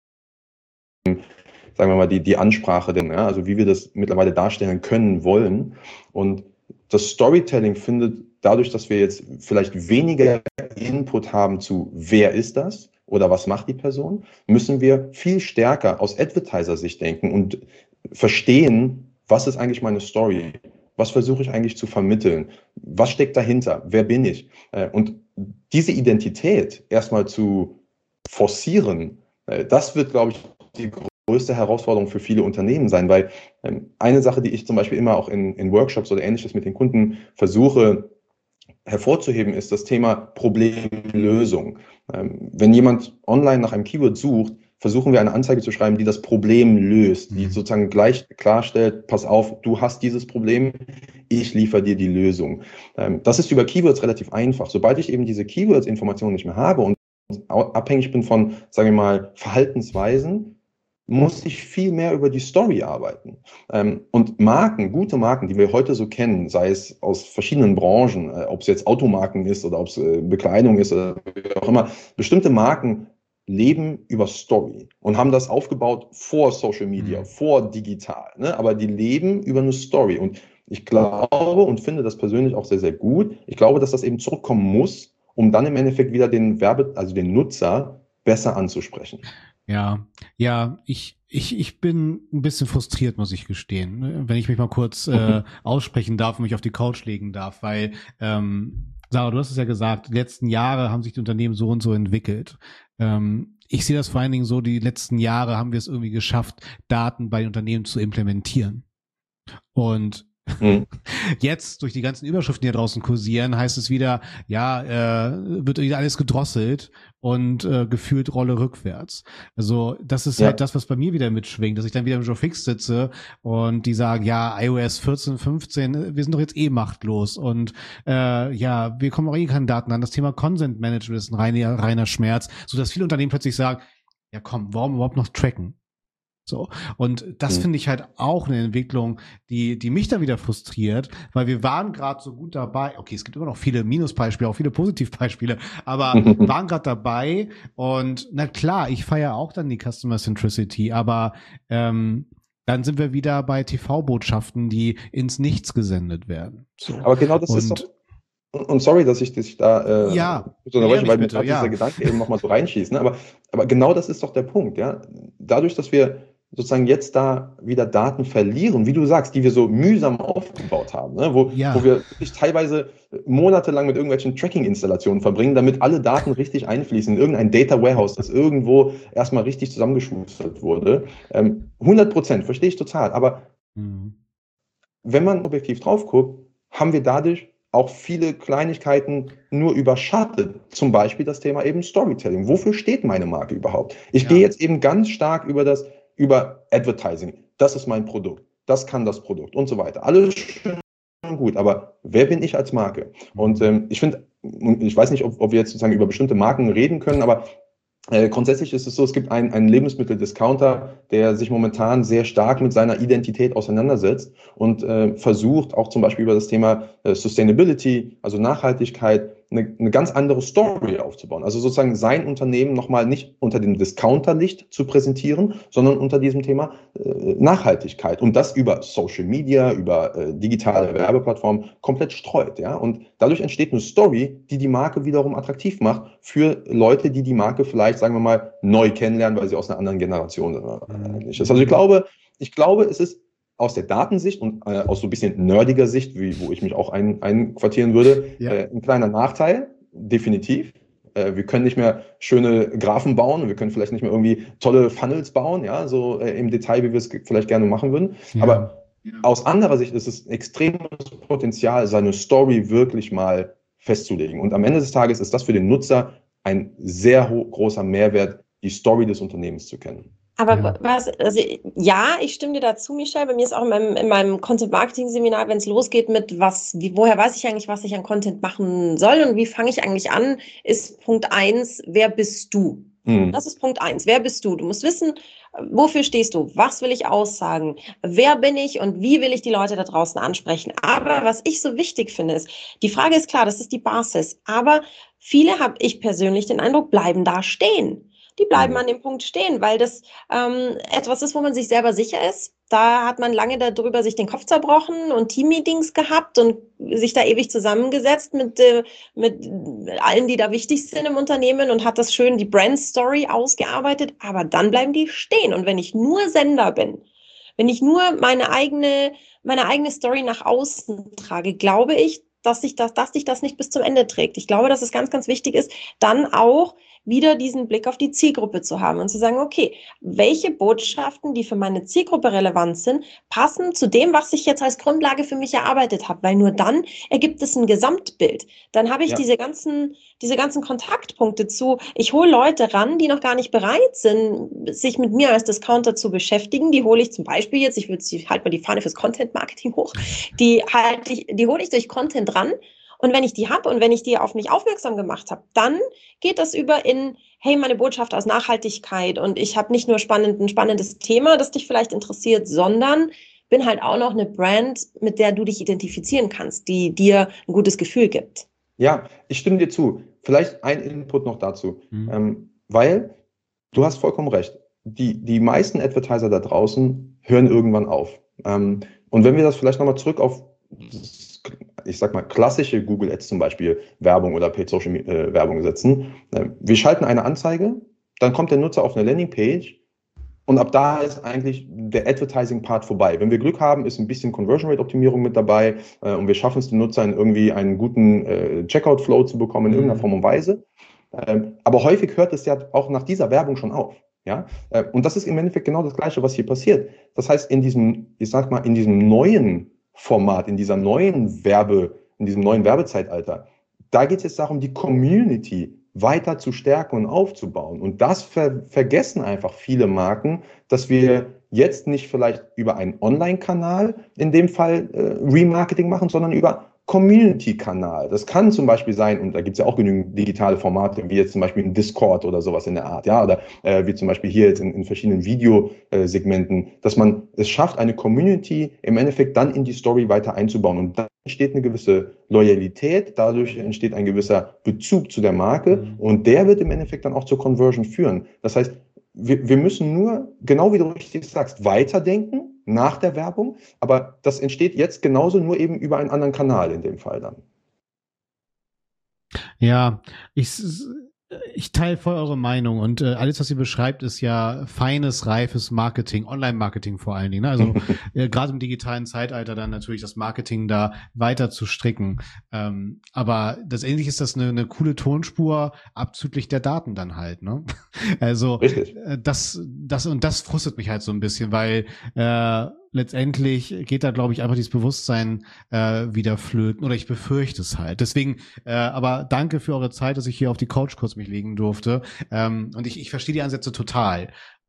sagen wir mal, die, die Ansprache, denn, ja, also wie wir das mittlerweile darstellen können, wollen. Und das Storytelling findet dadurch, dass wir jetzt vielleicht weniger Input haben zu, wer ist das oder was macht die Person, müssen wir viel stärker aus Advertiser-Sicht denken und verstehen, was ist eigentlich meine Story? Was versuche ich eigentlich zu vermitteln? Was steckt dahinter? Wer bin ich? Und diese Identität erstmal zu forcieren, das wird, glaube ich, die größte Herausforderung für viele Unternehmen sein, weil eine Sache, die ich zum Beispiel immer auch in, in Workshops oder Ähnliches mit den Kunden versuche hervorzuheben, ist das Thema Problemlösung. Wenn jemand online nach einem Keyword sucht, versuchen wir eine Anzeige zu schreiben, die das Problem löst, die sozusagen gleich klarstellt, pass auf, du hast dieses Problem, ich liefere dir die Lösung. Das ist über Keywords relativ einfach. Sobald ich eben diese Keywords-Informationen nicht mehr habe und abhängig bin von, sagen wir mal, Verhaltensweisen, muss ich viel mehr über die Story arbeiten. Und Marken, gute Marken, die wir heute so kennen, sei es aus verschiedenen Branchen, ob es jetzt Automarken ist oder ob es Bekleidung ist oder wie auch immer, bestimmte Marken leben über Story und haben das aufgebaut vor Social Media, mhm. vor digital, ne? Aber die leben über eine Story und ich glaube und finde das persönlich auch sehr, sehr gut. Ich glaube, dass das eben zurückkommen muss, um dann im Endeffekt wieder den Werbe, also den Nutzer besser anzusprechen. Ja, ja, ich, ich, ich bin ein bisschen frustriert, muss ich gestehen, wenn ich mich mal kurz äh, aussprechen darf und mich auf die Couch legen darf, weil, ähm, Sarah, du hast es ja gesagt, die letzten Jahre haben sich die Unternehmen so und so entwickelt. Ähm, ich sehe das vor allen Dingen so, die letzten Jahre haben wir es irgendwie geschafft, Daten bei den Unternehmen zu implementieren. Und Mhm. jetzt, durch die ganzen Überschriften, die da draußen kursieren, heißt es wieder, ja, äh, wird wieder alles gedrosselt und äh, gefühlt Rolle rückwärts. Also das ist ja. halt das, was bei mir wieder mitschwingt, dass ich dann wieder im Joe Fix sitze und die sagen, ja, iOS vierzehn, fünfzehn, wir sind doch jetzt eh machtlos und äh, ja, wir kommen auch eh keine Daten an. Das Thema Consent Management ist ein reiner, reiner Schmerz, sodass viele Unternehmen plötzlich sagen, ja komm, warum überhaupt noch tracken? So. Und das mhm. finde ich halt auch eine Entwicklung, die, die mich dann wieder frustriert, weil wir waren gerade so gut dabei. Okay, es gibt immer noch viele Minusbeispiele, auch viele Positivbeispiele, aber waren gerade dabei und na klar, ich feiere auch dann die Customer Centricity, aber ähm, dann sind wir wieder bei T V-Botschaften, die ins Nichts gesendet werden. So. Aber genau das und, ist doch Und, und sorry, dass ich dich da äh, ja, so eine Weile, weil mir bitte, gerade ja. dieser Gedanke eben nochmal so reinschießt. Ne? Aber, aber genau das ist doch der Punkt. Ja? Dadurch, dass wir sozusagen jetzt da wieder Daten verlieren, wie du sagst, die wir so mühsam aufgebaut haben, ne? wo, Ja. wo wir wirklich teilweise monatelang mit irgendwelchen Tracking-Installationen verbringen, damit alle Daten richtig einfließen in irgendein Data Warehouse, das irgendwo erstmal richtig zusammengeschustert wurde. Ähm, hundert Prozent, verstehe ich total. Aber Mhm. wenn man objektiv drauf guckt, haben wir dadurch auch viele Kleinigkeiten nur überschattet. Zum Beispiel das Thema eben Storytelling. Wofür steht meine Marke überhaupt? Ich Ja. gehe jetzt eben ganz stark über das, über Advertising. Das ist mein Produkt. Das kann das Produkt und so weiter. Alles schön und gut. Aber wer bin ich als Marke? Und ähm, ich finde, ich weiß nicht, ob, ob wir jetzt sozusagen über bestimmte Marken reden können, aber Äh, grundsätzlich ist es so, es gibt einen, einen Lebensmitteldiscounter, der sich momentan sehr stark mit seiner Identität auseinandersetzt und äh, versucht auch zum Beispiel über das Thema äh, Sustainability, also Nachhaltigkeit, eine, eine ganz andere Story aufzubauen. Also sozusagen sein Unternehmen nochmal nicht unter dem Discounterlicht zu präsentieren, sondern unter diesem Thema äh, Nachhaltigkeit und das über Social Media, über äh, digitale Werbeplattformen komplett streut. Ja? Und dadurch entsteht eine Story, die die Marke wiederum attraktiv macht für Leute, die die Marke vielleicht, sagen wir mal, neu kennenlernen, weil sie aus einer anderen Generation sind. Mhm. Also ich glaube, ich glaube, es ist aus der Datensicht und äh, aus so ein bisschen nerdiger Sicht, wie, wo ich mich auch ein, einquartieren würde, Ja. äh, ein kleiner Nachteil, definitiv. Äh, wir können nicht mehr schöne Graphen bauen und wir können vielleicht nicht mehr irgendwie tolle Funnels bauen, ja, so äh, im Detail, wie wir es vielleicht gerne machen würden. Ja. Aber aus anderer Sicht ist es extremes Potenzial, seine Story wirklich mal festzulegen. Und am Ende des Tages ist das für den Nutzer ein sehr großer Mehrwert, die Story des Unternehmens zu kennen. Aber Ja. was, also ja, ich stimme dir dazu, Michelle. Bei mir ist auch in meinem, in meinem Content-Marketing-Seminar, wenn es losgeht mit was, wie, woher weiß ich eigentlich, was ich an Content machen soll und wie fange ich eigentlich an, ist Punkt eins, wer bist du? Mhm. Das ist Punkt eins. Wer bist du? Du musst wissen, wofür stehst du? Was will ich aussagen? Wer bin ich und wie will ich die Leute da draußen ansprechen? Aber was ich so wichtig finde, ist, die Frage ist klar, das ist die Basis. Aber viele, habe ich persönlich den Eindruck, bleiben da stehen. Die bleiben Mhm. an dem Punkt stehen, weil das ähm, etwas ist, wo man sich selber sicher ist. Da hat man lange darüber sich den Kopf zerbrochen und Teammeetings gehabt und sich da ewig zusammengesetzt mit, äh, mit allen, die da wichtig sind im Unternehmen und hat das schön die Brand-Story ausgearbeitet. Aber dann bleiben die stehen. Und wenn ich nur Sender bin, wenn ich nur meine eigene, meine eigene Story nach außen trage, glaube ich, dass sich das, dass sich das nicht bis zum Ende trägt. Ich glaube, dass es ganz, ganz wichtig ist, dann auch wieder diesen Blick auf die Zielgruppe zu haben und zu sagen, okay, welche Botschaften, die für meine Zielgruppe relevant sind, passen zu dem, was ich jetzt als Grundlage für mich erarbeitet habe, weil nur dann ergibt es ein Gesamtbild. Dann habe ich Ja. diese ganzen, diese ganzen Kontaktpunkte zu, ich hole Leute ran, die noch gar nicht bereit sind, sich mit mir als Discounter zu beschäftigen. Die hole ich zum Beispiel jetzt, ich würde ich halte mal die Fahne fürs Content-Marketing hoch, die halte ich, die hole ich durch Content ran. Und wenn ich die habe und wenn ich die auf mich aufmerksam gemacht habe, dann geht das über in, hey, meine Botschaft aus Nachhaltigkeit und ich habe nicht nur spannend, ein spannendes Thema, das dich vielleicht interessiert, sondern bin halt auch noch eine Brand, mit der du dich identifizieren kannst, die dir ein gutes Gefühl gibt. Ja, ich stimme dir zu. Vielleicht ein Input noch dazu, Mhm. ähm, weil du hast vollkommen recht. Die, die meisten Advertiser da draußen hören irgendwann auf. Ähm, und wenn wir das vielleicht nochmal zurück auf, ich sag mal, klassische Google Ads zum Beispiel Werbung oder Paid Social äh, Werbung setzen. Äh, wir schalten eine Anzeige, dann kommt der Nutzer auf eine Landingpage und ab da ist eigentlich der Advertising-Part vorbei. Wenn wir Glück haben, ist ein bisschen Conversion-Rate-Optimierung mit dabei äh, und wir schaffen es den Nutzern irgendwie einen guten äh, Checkout-Flow zu bekommen in Mhm. irgendeiner Form und Weise. Ähm, aber häufig hört es ja auch nach dieser Werbung schon auf. Ja? Äh, und das ist im Endeffekt genau das Gleiche, was hier passiert. Das heißt, in diesem, ich sag mal, in diesem neuen Format, in dieser neuen Werbe, in diesem neuen Werbezeitalter, da geht es jetzt darum, die Community weiter zu stärken und aufzubauen. Und das ver vergessen einfach viele Marken, dass wir jetzt nicht vielleicht über einen Online-Kanal in dem Fall äh, Remarketing machen, sondern über Community-Kanal. Das kann zum Beispiel sein, und da gibt es ja auch genügend digitale Formate, wie jetzt zum Beispiel ein Discord oder sowas in der Art, ja, oder äh, wie zum Beispiel hier jetzt in, in verschiedenen Videosegmenten, dass man es schafft, eine Community im Endeffekt dann in die Story weiter einzubauen. Und dann entsteht eine gewisse Loyalität, dadurch entsteht ein gewisser Bezug zu der Marke Mhm. und der wird im Endeffekt dann auch zur Conversion führen. Das heißt, wir, wir müssen nur, genau wie du richtig sagst, weiterdenken nach der Werbung, aber das entsteht jetzt genauso nur eben über einen anderen Kanal in dem Fall dann. Ja, ich, ich teile voll eure Meinung und äh, alles, was ihr beschreibt, ist ja feines, reifes Marketing, Online-Marketing vor allen Dingen. Ne? Also äh, gerade im digitalen Zeitalter dann natürlich das Marketing da weiter zu stricken. Ähm, aber letztendlich ist das eine, eine coole Tonspur abzüglich der Daten dann halt. Ne? Also Richtig. äh, das, das und das frustet mich halt so ein bisschen, weil äh, letztendlich geht da, glaube ich, einfach dieses Bewusstsein äh, wieder flöten oder ich befürchte es halt. Deswegen, äh, aber danke für eure Zeit, dass ich hier auf die Couch kurz mich legen durfte. Ähm, und ich, ich verstehe die Ansätze total.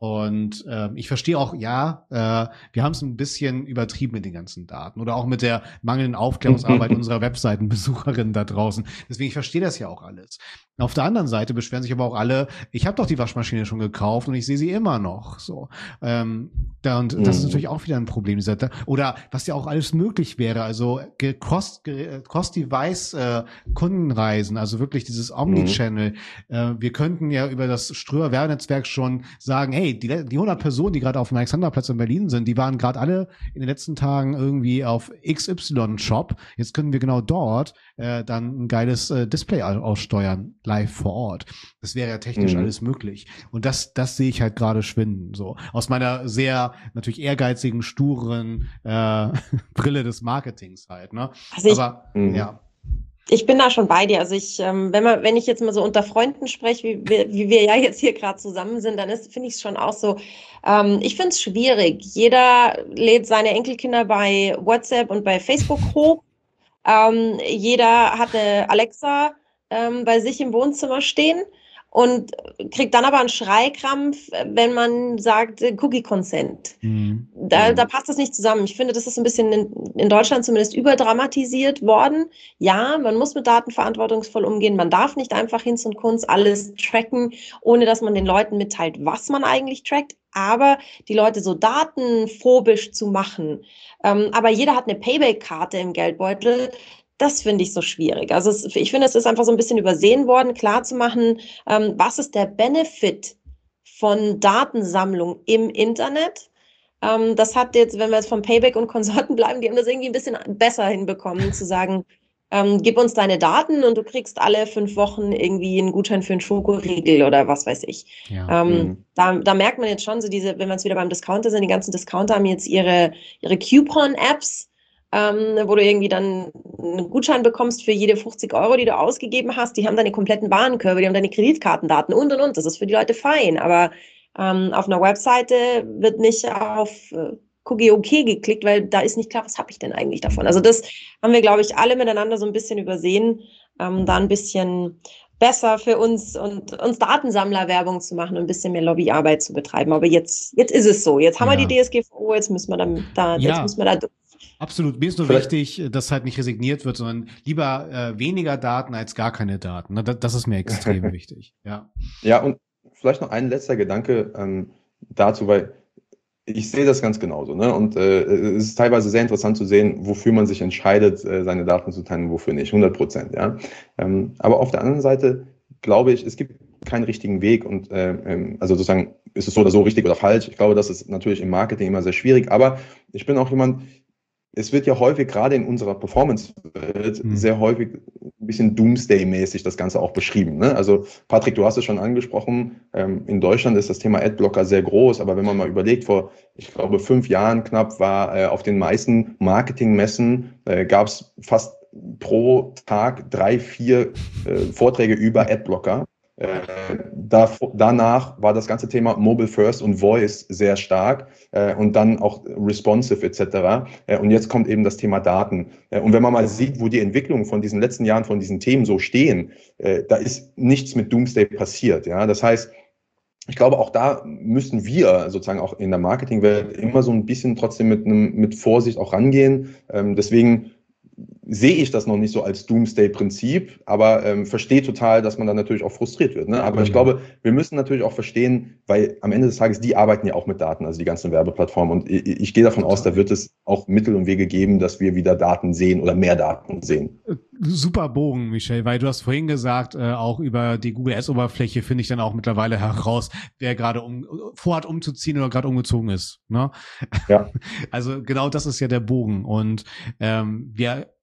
Und ähm, ich verstehe auch, ja, äh, wir haben es ein bisschen übertrieben mit den ganzen Daten oder auch mit der mangelnden Aufklärungsarbeit unserer Webseitenbesucherinnen da draußen. Deswegen, ich verstehe das ja auch alles. Auf der anderen Seite beschweren sich aber auch alle, ich habe doch die Waschmaschine schon gekauft und ich sehe sie immer noch. So, ähm, da, und das ist natürlich auch wieder ein Problem. Dieser, oder was ja auch alles möglich wäre, also Cross, Cross-Device äh, Kundenreisen, also wirklich dieses Omnichannel. Mhm. Äh, wir könnten ja über das Ströer-Werbenetzwerk schon sagen, hey, die, die hundert Personen, die gerade auf dem Alexanderplatz in Berlin sind, die waren gerade alle in den letzten Tagen irgendwie auf X Y-Shop. Jetzt können wir genau dort äh, dann ein geiles äh, Display aussteuern, live vor Ort. Das wäre ja technisch mhm. alles möglich. Und das, das sehe ich halt gerade schwinden. So aus meiner sehr natürlich ehrgeizigen, sturen äh, Brille des Marketings halt. Ne? Also ich, Aber mhm. ja. Ich bin da schon bei dir. Also ich, ähm, wenn man, wenn ich jetzt mal so unter Freunden spreche, wie wir, wie wir ja jetzt hier gerade zusammen sind, dann ist, finde ich es schon auch so. Ähm, ich finde es schwierig. Jeder lädt seine Enkelkinder bei WhatsApp und bei Facebook hoch. Ähm, jeder hat eine Alexa ähm, bei sich im Wohnzimmer stehen und kriegt dann aber einen Schreikrampf, wenn man sagt äh, Cookie Consent. Mhm. Da, da passt das nicht zusammen. Ich finde, das ist ein bisschen in, in Deutschland zumindest überdramatisiert worden. Ja, man muss mit Daten verantwortungsvoll umgehen. Man darf nicht einfach Hinz und Kunz alles tracken, ohne dass man den Leuten mitteilt, was man eigentlich trackt. Aber die Leute so datenphobisch zu machen. Ähm, aber jeder hat eine Payback-Karte im Geldbeutel. Das finde ich so schwierig. Also es, ich finde, es ist einfach so ein bisschen übersehen worden, klar zu machen, ähm, was ist der Benefit von Datensammlung im Internet. Ähm, das hat jetzt, wenn wir jetzt vom Payback und Konsorten bleiben, die haben das irgendwie ein bisschen besser hinbekommen, zu sagen, ähm, gib uns deine Daten und du kriegst alle fünf Wochen irgendwie einen Gutschein für einen Schokoriegel oder was weiß ich. Ja. Ähm, mhm. da, da merkt man jetzt schon so diese, wenn wir jetzt wieder beim Discounter sind, die ganzen Discounter haben jetzt ihre, ihre Coupon-Apps, Ähm, wo du irgendwie dann einen Gutschein bekommst für jede fünfzig Euro, die du ausgegeben hast. Die haben deine kompletten Warenkörbe, die haben deine Kreditkartendaten und, und, und. Das ist für die Leute fein. Aber ähm, auf einer Webseite wird nicht auf äh, Cookie okay geklickt, weil da ist nicht klar, was habe ich denn eigentlich davon. Also das haben wir, glaube ich, alle miteinander so ein bisschen übersehen, ähm, da ein bisschen besser für uns und uns Datensammlerwerbung zu machen und ein bisschen mehr Lobbyarbeit zu betreiben. Aber jetzt, jetzt ist es so. Jetzt haben ja. wir die D S G V O, jetzt müssen wir da, da, ja. jetzt müssen wir da durch. Absolut. Mir ist nur Vielleicht. wichtig, dass halt nicht resigniert wird, sondern lieber äh, weniger Daten als gar keine Daten. Das, das ist mir extrem wichtig. Ja. Ja, und vielleicht noch ein letzter Gedanke ähm, dazu, weil ich sehe das ganz genauso. Ne? Und äh, es ist teilweise sehr interessant zu sehen, wofür man sich entscheidet, äh, seine Daten zu teilen und wofür nicht. hundert Prozent. Ja? Ähm, aber auf der anderen Seite glaube ich, es gibt keinen richtigen Weg und äh, also sozusagen ist es so oder so richtig oder falsch. Ich glaube, das ist natürlich im Marketing immer sehr schwierig. Aber ich bin auch jemand, es wird ja häufig, gerade in unserer Performance-Welt, mhm. sehr häufig ein bisschen Doomsday-mäßig das Ganze auch beschrieben. Ne? Also Patrick, du hast es schon angesprochen, ähm, in Deutschland ist das Thema Adblocker sehr groß, aber wenn man mal überlegt, vor, ich glaube, fünf Jahren knapp war äh, auf den meisten Marketingmessen, äh, gab es fast pro Tag drei, vier äh, Vorträge über Adblocker. Äh, da, danach war das ganze Thema Mobile First und Voice sehr stark äh, und dann auch responsive et cetera. Äh, und jetzt kommt eben das Thema Daten. Äh, und wenn man mal sieht, wo die Entwicklungen von diesen letzten Jahren, von diesen Themen so stehen, äh, da ist nichts mit Doomsday passiert. Ja? Das heißt, ich glaube, auch da müssen wir sozusagen auch in der Marketingwelt immer so ein bisschen trotzdem mit, einem, mit Vorsicht auch rangehen. Ähm, deswegen sehe ich das noch nicht so als Doomsday-Prinzip, aber ähm, verstehe total, dass man dann natürlich auch frustriert wird. Ne? Aber mhm. ich glaube, wir müssen natürlich auch verstehen, weil am Ende des Tages, die arbeiten ja auch mit Daten, also die ganzen Werbeplattformen. Und ich, ich gehe davon aus, da wird es auch Mittel und Wege geben, dass wir wieder Daten sehen oder mehr Daten sehen. Super Bogen, Michel, weil du hast vorhin gesagt, äh, auch über die Google Ads-Oberfläche finde ich dann auch mittlerweile heraus, wer gerade um, vorhat umzuziehen oder gerade umgezogen ist. Ne? Ja. Also genau das ist ja der Bogen. Und ähm, wir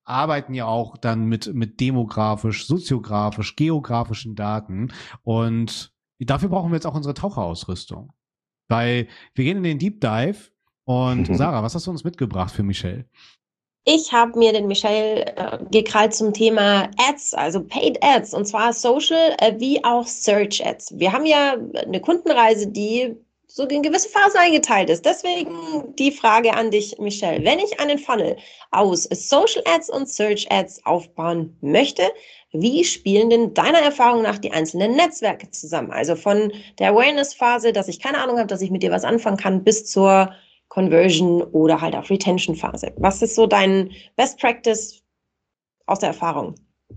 arbeiten ja auch dann mit, mit demografisch, soziografisch, geografischen Daten. Und dafür brauchen wir jetzt auch unsere Taucherausrüstung. Weil wir gehen in den Deep Dive. Und Sarah, was hast du uns mitgebracht für Michelle? Ich habe mir den Michelle äh, gekrallt zum Thema Ads, also Paid Ads, und zwar Social äh, wie auch Search Ads. Wir haben ja eine Kundenreise, die so in gewisse Phasen eingeteilt ist. Deswegen die Frage an dich, Michelle. Wenn ich einen Funnel aus Social Ads und Search Ads aufbauen möchte, wie spielen denn deiner Erfahrung nach die einzelnen Netzwerke zusammen? Also von der Awareness-Phase, dass ich keine Ahnung habe, dass ich mit dir was anfangen kann, bis zur Conversion oder halt auch Retention-Phase. Was ist so dein Best Practice aus der Erfahrung?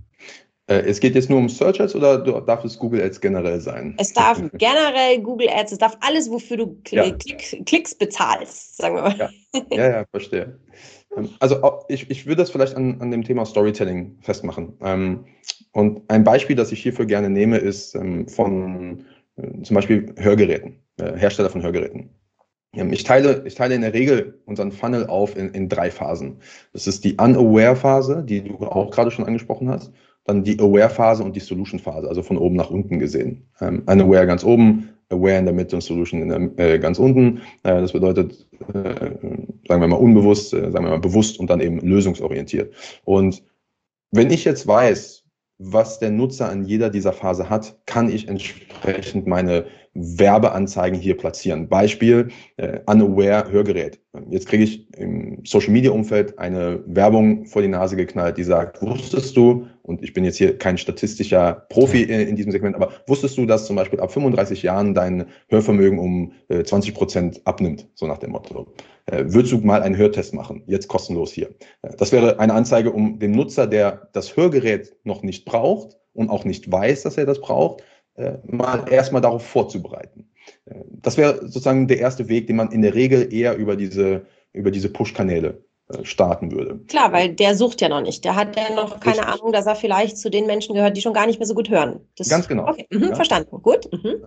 Äh, es geht jetzt nur um Search Ads oder darf es Google Ads generell sein? Es darf generell Google Ads, es darf alles, wofür du Kl Ja. Klick, Klicks bezahlst, sagen wir mal. Ja, ja, ja, verstehe. Ähm, Also auch- ich, ich würde das vielleicht an, an dem Thema Storytelling festmachen. Ähm, Und ein Beispiel, das ich hierfür gerne nehme, ist ähm, von äh, zum Beispiel Hörgeräten, äh, Hersteller von Hörgeräten. Ähm, Ich teile, ich teile in der Regel unseren Funnel auf in, in drei Phasen. Das ist die Unaware-Phase, die du auch gerade schon angesprochen hast, dann die Aware-Phase und die Solution-Phase, also von oben nach unten gesehen. Ähm, Unaware ganz oben, Aware in der Mitte und Solution in der, äh, ganz unten. Äh, das bedeutet, äh, sagen wir mal unbewusst, äh, sagen wir mal bewusst und dann eben lösungsorientiert. Und wenn ich jetzt weiß, was der Nutzer an jeder dieser Phase hat, kann ich entsprechend meine Werbeanzeigen hier platzieren. Beispiel, äh, Unaware Hörgerät. Jetzt kriege ich im Social-Media-Umfeld eine Werbung vor die Nase geknallt, die sagt, wusstest du, und ich bin jetzt hier kein statistischer Profi in, in diesem Segment, aber wusstest du, dass zum Beispiel ab fünfunddreißig Jahren dein Hörvermögen um äh, zwanzig Prozent abnimmt, so nach dem Motto. Äh, würdest du mal einen Hörtest machen, jetzt kostenlos hier. Äh, das wäre eine Anzeige, um dem Nutzer, der das Hörgerät noch nicht braucht und auch nicht weiß, dass er das braucht, äh, mal erstmal darauf vorzubereiten. Äh, das wäre sozusagen der erste Weg, den man in der Regel eher über diese, über diese Push-Kanäle äh, starten würde. Klar, weil der sucht ja noch nicht. Der hat ja noch keine Richtig. Ahnung, dass er vielleicht zu den Menschen gehört, die schon gar nicht mehr so gut hören. Das, Ganz genau. Okay, mhm, Ja. verstanden. Gut.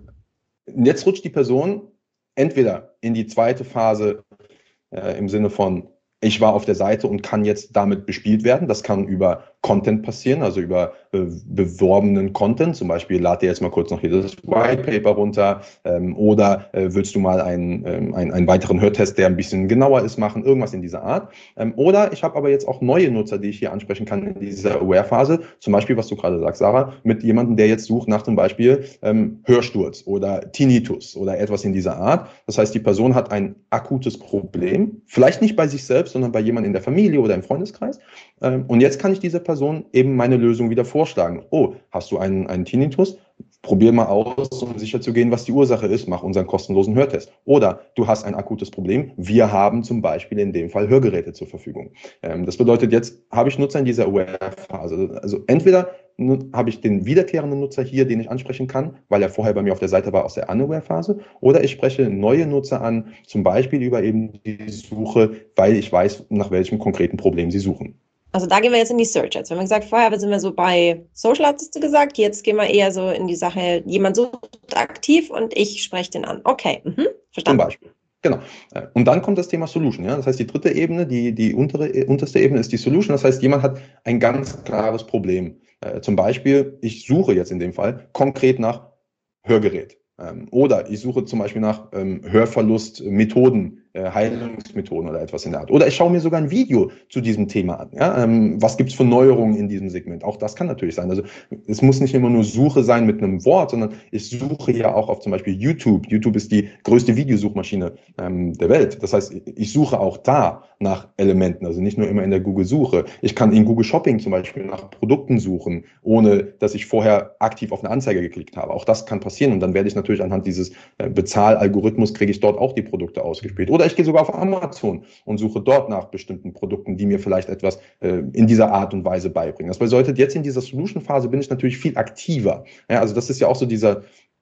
Mhm. Jetzt rutscht die Person entweder in die zweite Phase äh, im Sinne von, ich war auf der Seite und kann jetzt damit bespielt werden. Das kann über Content passieren, also über äh, beworbenen Content. Zum Beispiel, lad dir jetzt mal kurz noch hier das White Paper runter ähm, oder äh, willst du mal einen, ähm, einen, einen weiteren Hörtest, der ein bisschen genauer ist, machen, irgendwas in dieser Art. Ähm, oder ich habe aber jetzt auch neue Nutzer, die ich hier ansprechen kann in dieser Aware-Phase. Zum Beispiel, was du gerade sagst, Sarah, mit jemandem, der jetzt sucht nach zum Beispiel ähm, Hörsturz oder Tinnitus oder etwas in dieser Art. Das heißt, die Person hat ein akutes Problem, vielleicht nicht bei sich selbst, sondern bei jemandem in der Familie oder im Freundeskreis. Ähm, und jetzt kann ich dieser Person eben meine Lösung wieder vorschlagen. Oh, hast du einen, einen Tinnitus? Probier mal aus, um sicher zu gehen, was die Ursache ist. Mach unseren kostenlosen Hörtest. Oder du hast ein akutes Problem. Wir haben zum Beispiel in dem Fall Hörgeräte zur Verfügung. Ähm, das bedeutet, jetzt habe ich Nutzer in dieser Aware-Phase. Also entweder habe ich den wiederkehrenden Nutzer hier, den ich ansprechen kann, weil er vorher bei mir auf der Seite war aus der Unaware-Phase, oder ich spreche neue Nutzer an, zum Beispiel über eben die Suche, weil ich weiß, nach welchem konkreten Problem sie suchen. Also da gehen wir jetzt in die Search Ads. Wir haben gesagt, vorher sind wir so bei Social Ads, hast du gesagt. Jetzt gehen wir eher so in die Sache, jemand sucht aktiv und ich spreche den an. Okay, mhm. Verstanden. Zum Beispiel. Genau. Und dann kommt das Thema Solution. Ja? Das heißt, die dritte Ebene, die, die untere, unterste Ebene ist die Solution. Das heißt, jemand hat ein ganz klares Problem. Äh, zum Beispiel, ich suche jetzt in dem Fall konkret nach Hörgerät. Ähm, oder ich suche zum Beispiel nach ähm, Hörverlustmethoden, äh, Heilungsmethoden oder etwas in der Art. Oder ich schaue mir sogar ein Video zu diesem Thema an. Ja? Ähm, was gibt es für Neuerungen in diesem Segment? Auch das kann natürlich sein. Also es muss nicht immer nur Suche sein mit einem Wort, sondern ich suche ja auch auf zum Beispiel YouTube. YouTube ist die größte Videosuchmaschine ähm, der Welt. Das heißt, ich suche auch da nach Elementen, also nicht nur immer in der Google-Suche. Ich kann in Google Shopping zum Beispiel nach Produkten suchen, ohne dass ich vorher aktiv auf eine Anzeige geklickt habe. Auch das kann passieren und dann werde ich natürlich anhand dieses äh, Bezahlalgorithmus, kriege ich dort auch die Produkte ausgespielt. Oder ich gehe sogar auf Amazon und suche dort nach bestimmten Produkten, die mir vielleicht etwas äh, in dieser Art und Weise beibringen. Das bedeutet, jetzt in dieser Solution-Phase bin ich natürlich viel aktiver. Ja, also das ist ja auch so dieser,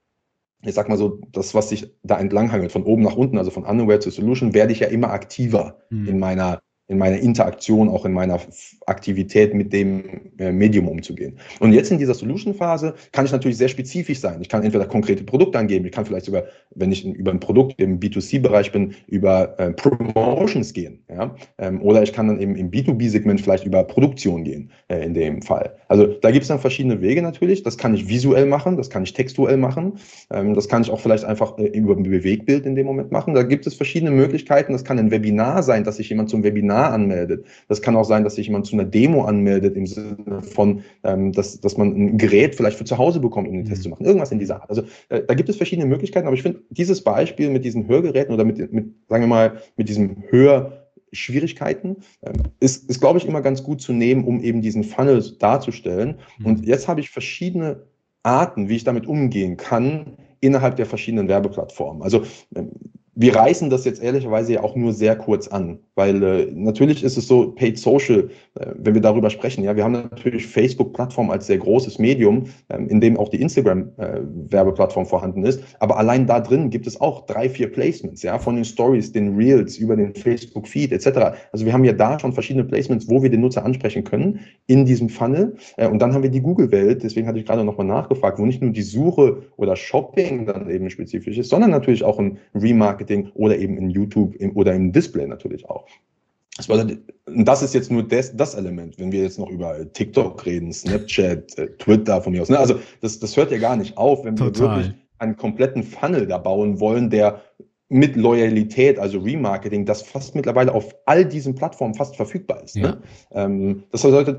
ich sag mal so, das, was sich da entlanghangelt, von oben nach unten, also von Unaware zu Solution, werde ich ja immer aktiver mhm. in meiner in meiner Interaktion, auch in meiner Aktivität mit dem äh, Medium umzugehen. Und jetzt in dieser Solution-Phase kann ich natürlich sehr spezifisch sein. Ich kann entweder konkrete Produkte angeben, ich kann vielleicht sogar, wenn ich über ein Produkt im B zwei C-Bereich bin, über äh, Promotions gehen. Ja? Ähm, oder ich kann dann eben im B zwei B-Segment vielleicht über Produktion gehen, äh, in dem Fall. Also da gibt es dann verschiedene Wege natürlich. Das kann ich visuell machen, das kann ich textuell machen, ähm, das kann ich auch vielleicht einfach äh, über ein Bewegtbild in dem Moment machen. Da gibt es verschiedene Möglichkeiten. Das kann ein Webinar sein, dass sich jemand zum Webinar anmeldet. Das kann auch sein, dass sich jemand zu einer Demo anmeldet, im Sinne von, ähm, dass, dass man ein Gerät vielleicht für zu Hause bekommt, um den Test zu machen. Irgendwas in dieser Art. Also äh, da gibt es verschiedene Möglichkeiten, aber ich finde, dieses Beispiel mit diesen Hörgeräten oder mit, mit sagen wir mal, mit diesem Hörschwierigkeiten ähm, ist, ist glaube ich, immer ganz gut zu nehmen, um eben diesen Funnel darzustellen. Mhm. Und jetzt habe ich verschiedene Arten, wie ich damit umgehen kann, innerhalb der verschiedenen Werbeplattformen. Also ähm, wir reißen das jetzt ehrlicherweise ja auch nur sehr kurz an, weil äh, natürlich ist es so, Paid Social, äh, wenn wir darüber sprechen, ja, wir haben natürlich Facebook-Plattform als sehr großes Medium, ähm, in dem auch die Instagram-Werbeplattform äh, vorhanden ist, aber allein da drin gibt es auch drei, vier Placements, ja, von den Stories, den Reels, über den Facebook-Feed et cetera. Also wir haben ja da schon verschiedene Placements, wo wir den Nutzer ansprechen können in diesem Funnel, äh, und dann haben wir die Google-Welt, deswegen hatte ich gerade nochmal nachgefragt, wo nicht nur die Suche oder Shopping dann eben spezifisch ist, sondern natürlich auch im Remarketing oder eben in YouTube im, oder im Display natürlich auch. Das, war, das ist jetzt nur das, das Element, wenn wir jetzt noch über TikTok reden, Snapchat, äh, Twitter von mir aus. Ne? Also das, das hört ja gar nicht auf, wenn Total. wir wirklich einen kompletten Funnel da bauen wollen, der mit Loyalität, also Remarketing, das fast mittlerweile auf all diesen Plattformen fast verfügbar ist. Ja. Ne? Ähm, das bedeutet,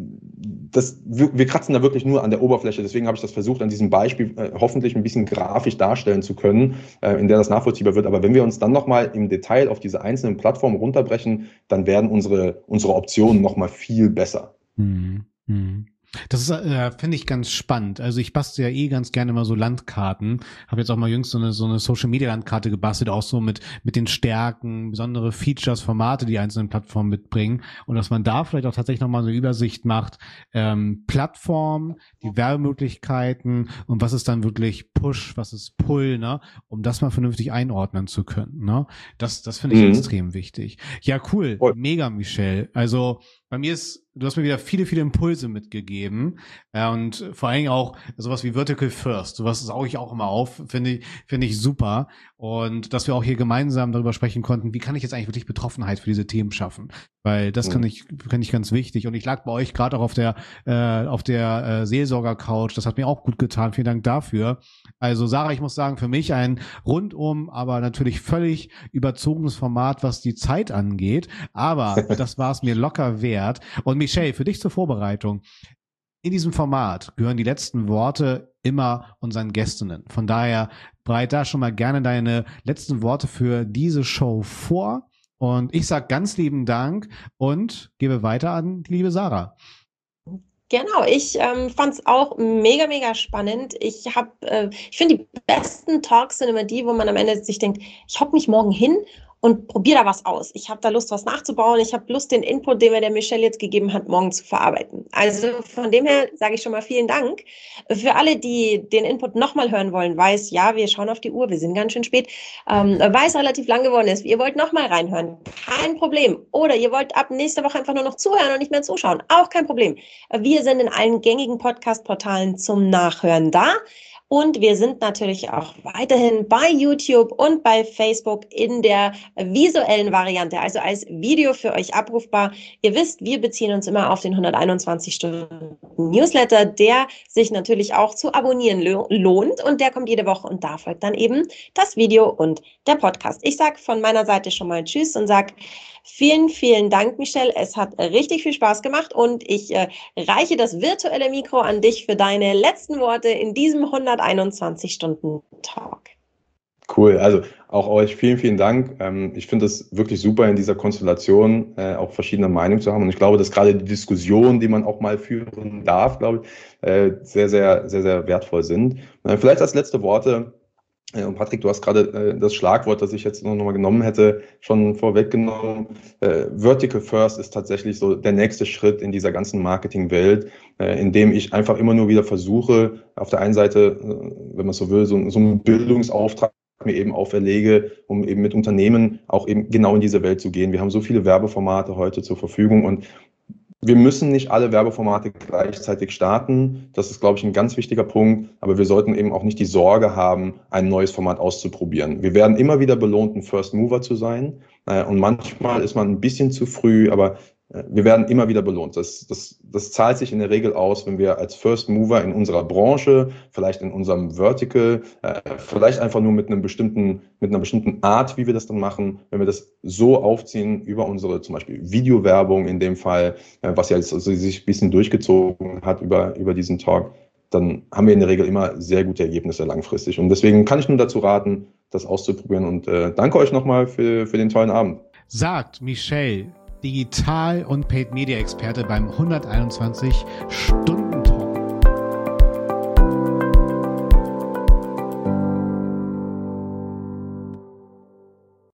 das, wir, wir kratzen da wirklich nur an der Oberfläche. Deswegen habe ich das versucht, an diesem Beispiel äh, hoffentlich ein bisschen grafisch darstellen zu können, äh, in der das nachvollziehbar wird. Aber wenn wir uns dann nochmal im Detail auf diese einzelnen Plattformen runterbrechen, dann werden unsere, unsere Optionen nochmal viel besser. Hm, hm. Das ist, äh, finde ich ganz spannend. Also ich bastel ja eh ganz gerne mal so Landkarten. Habe jetzt auch mal jüngst so eine so eine Social-Media-Landkarte gebastelt, auch so mit mit den Stärken, besondere Features, Formate, die einzelnen Plattformen mitbringen. Und dass man da vielleicht auch tatsächlich nochmal eine Übersicht macht, ähm, Plattform, die Werbemöglichkeiten und was ist dann wirklich Push, was ist Pull, ne? Um das mal vernünftig einordnen zu können, ne? Das, das finde ich mhm. extrem wichtig. Ja, cool. Oh. Mega, Michel. Also bei mir ist, du hast mir wieder viele, viele Impulse mitgegeben, äh, und vor allen Dingen auch sowas wie Vertical First, sowas sauge ich auch immer auf, finde ich, finde ich super. Und dass wir auch hier gemeinsam darüber sprechen konnten, wie kann ich jetzt eigentlich wirklich Betroffenheit für diese Themen schaffen? Weil das mhm. kann ich, kann ich ganz wichtig. Und ich lag bei euch gerade auch auf der, äh, auf der äh, Seelsorger-Couch. Das hat mir auch gut getan. Vielen Dank dafür. Also Sarah, ich muss sagen, für mich ein rundum, aber natürlich völlig überzogenes Format, was die Zeit angeht. Aber das war es mir locker wert. Und Michel, für dich zur Vorbereitung. In diesem Format gehören die letzten Worte immer unseren Gästinnen. Von daher bereite da schon mal gerne deine letzten Worte für diese Show vor. Und ich sage ganz lieben Dank und gebe weiter an die liebe Sarah. Genau, ich ähm, fand es auch mega, mega spannend. Ich habe, äh, ich finde, die besten Talks sind immer die, wo man am Ende sich denkt, ich hocke mich morgen hin und probiere da was aus. Ich habe da Lust, was nachzubauen. Ich habe Lust, den Input, den mir der Michel jetzt gegeben hat, morgen zu verarbeiten. Also von dem her sage ich schon mal vielen Dank. Für alle, die den Input nochmal hören wollen, weiß, ja, wir schauen auf die Uhr, wir sind ganz schön spät, ähm, weil es relativ lang geworden ist. Ihr wollt nochmal reinhören, kein Problem. Oder ihr wollt ab nächste Woche einfach nur noch zuhören und nicht mehr zuschauen, auch kein Problem. Wir sind in allen gängigen Podcast-Portalen zum Nachhören da. Und wir sind natürlich auch weiterhin bei YouTube und bei Facebook in der visuellen Variante, also als Video für euch abrufbar. Ihr wisst, wir beziehen uns immer auf den hunderteinundzwanzig Stunden Newsletter, der sich natürlich auch zu abonnieren lohnt. Und der kommt jede Woche und da folgt dann eben das Video und der Podcast. Ich sage von meiner Seite schon mal Tschüss und sage vielen, vielen Dank, Michel. Es hat richtig viel Spaß gemacht und ich äh, reiche das virtuelle Mikro an dich für deine letzten Worte in diesem hunderteinundzwanzig Stunden Talk. Cool, also auch euch vielen, vielen Dank. Ähm, ich finde es wirklich super, in dieser Konstellation äh, auch verschiedene Meinungen zu haben. Und ich glaube, dass gerade die Diskussionen, die man auch mal führen darf, glaube ich, äh, sehr, sehr, sehr, sehr wertvoll sind. Äh, vielleicht als letzte Worte. Und Patrick, du hast gerade äh, das Schlagwort, das ich jetzt noch mal genommen hätte, schon vorweggenommen. Äh, Vertical First ist tatsächlich so der nächste Schritt in dieser ganzen Marketingwelt, äh, in dem ich einfach immer nur wieder versuche, auf der einen Seite, äh, wenn man so will, so, so einen Bildungsauftrag mir eben auferlege, um eben mit Unternehmen auch eben genau in diese Welt zu gehen. Wir haben so viele Werbeformate heute zur Verfügung und wir müssen nicht alle Werbeformate gleichzeitig starten. Das ist, glaube ich, ein ganz wichtiger Punkt. Aber wir sollten eben auch nicht die Sorge haben, ein neues Format auszuprobieren. Wir werden immer wieder belohnt, ein First Mover zu sein. Und manchmal ist man ein bisschen zu früh, aber wir werden immer wieder belohnt. Das, das, das zahlt sich in der Regel aus, wenn wir als First Mover in unserer Branche, vielleicht in unserem Vertical, äh, vielleicht einfach nur mit einem bestimmten, mit einer bestimmten Art, wie wir das dann machen, wenn wir das so aufziehen über unsere zum Beispiel Videowerbung in dem Fall, äh, was ja jetzt also sich ein bisschen durchgezogen hat über, über diesen Talk, dann haben wir in der Regel immer sehr gute Ergebnisse langfristig. Und deswegen kann ich nur dazu raten, das auszuprobieren. Und äh, danke euch nochmal für, für den tollen Abend. Sagt Michel, Digital- und Paid-Media-Experte beim hunderteinundzwanzig Stunden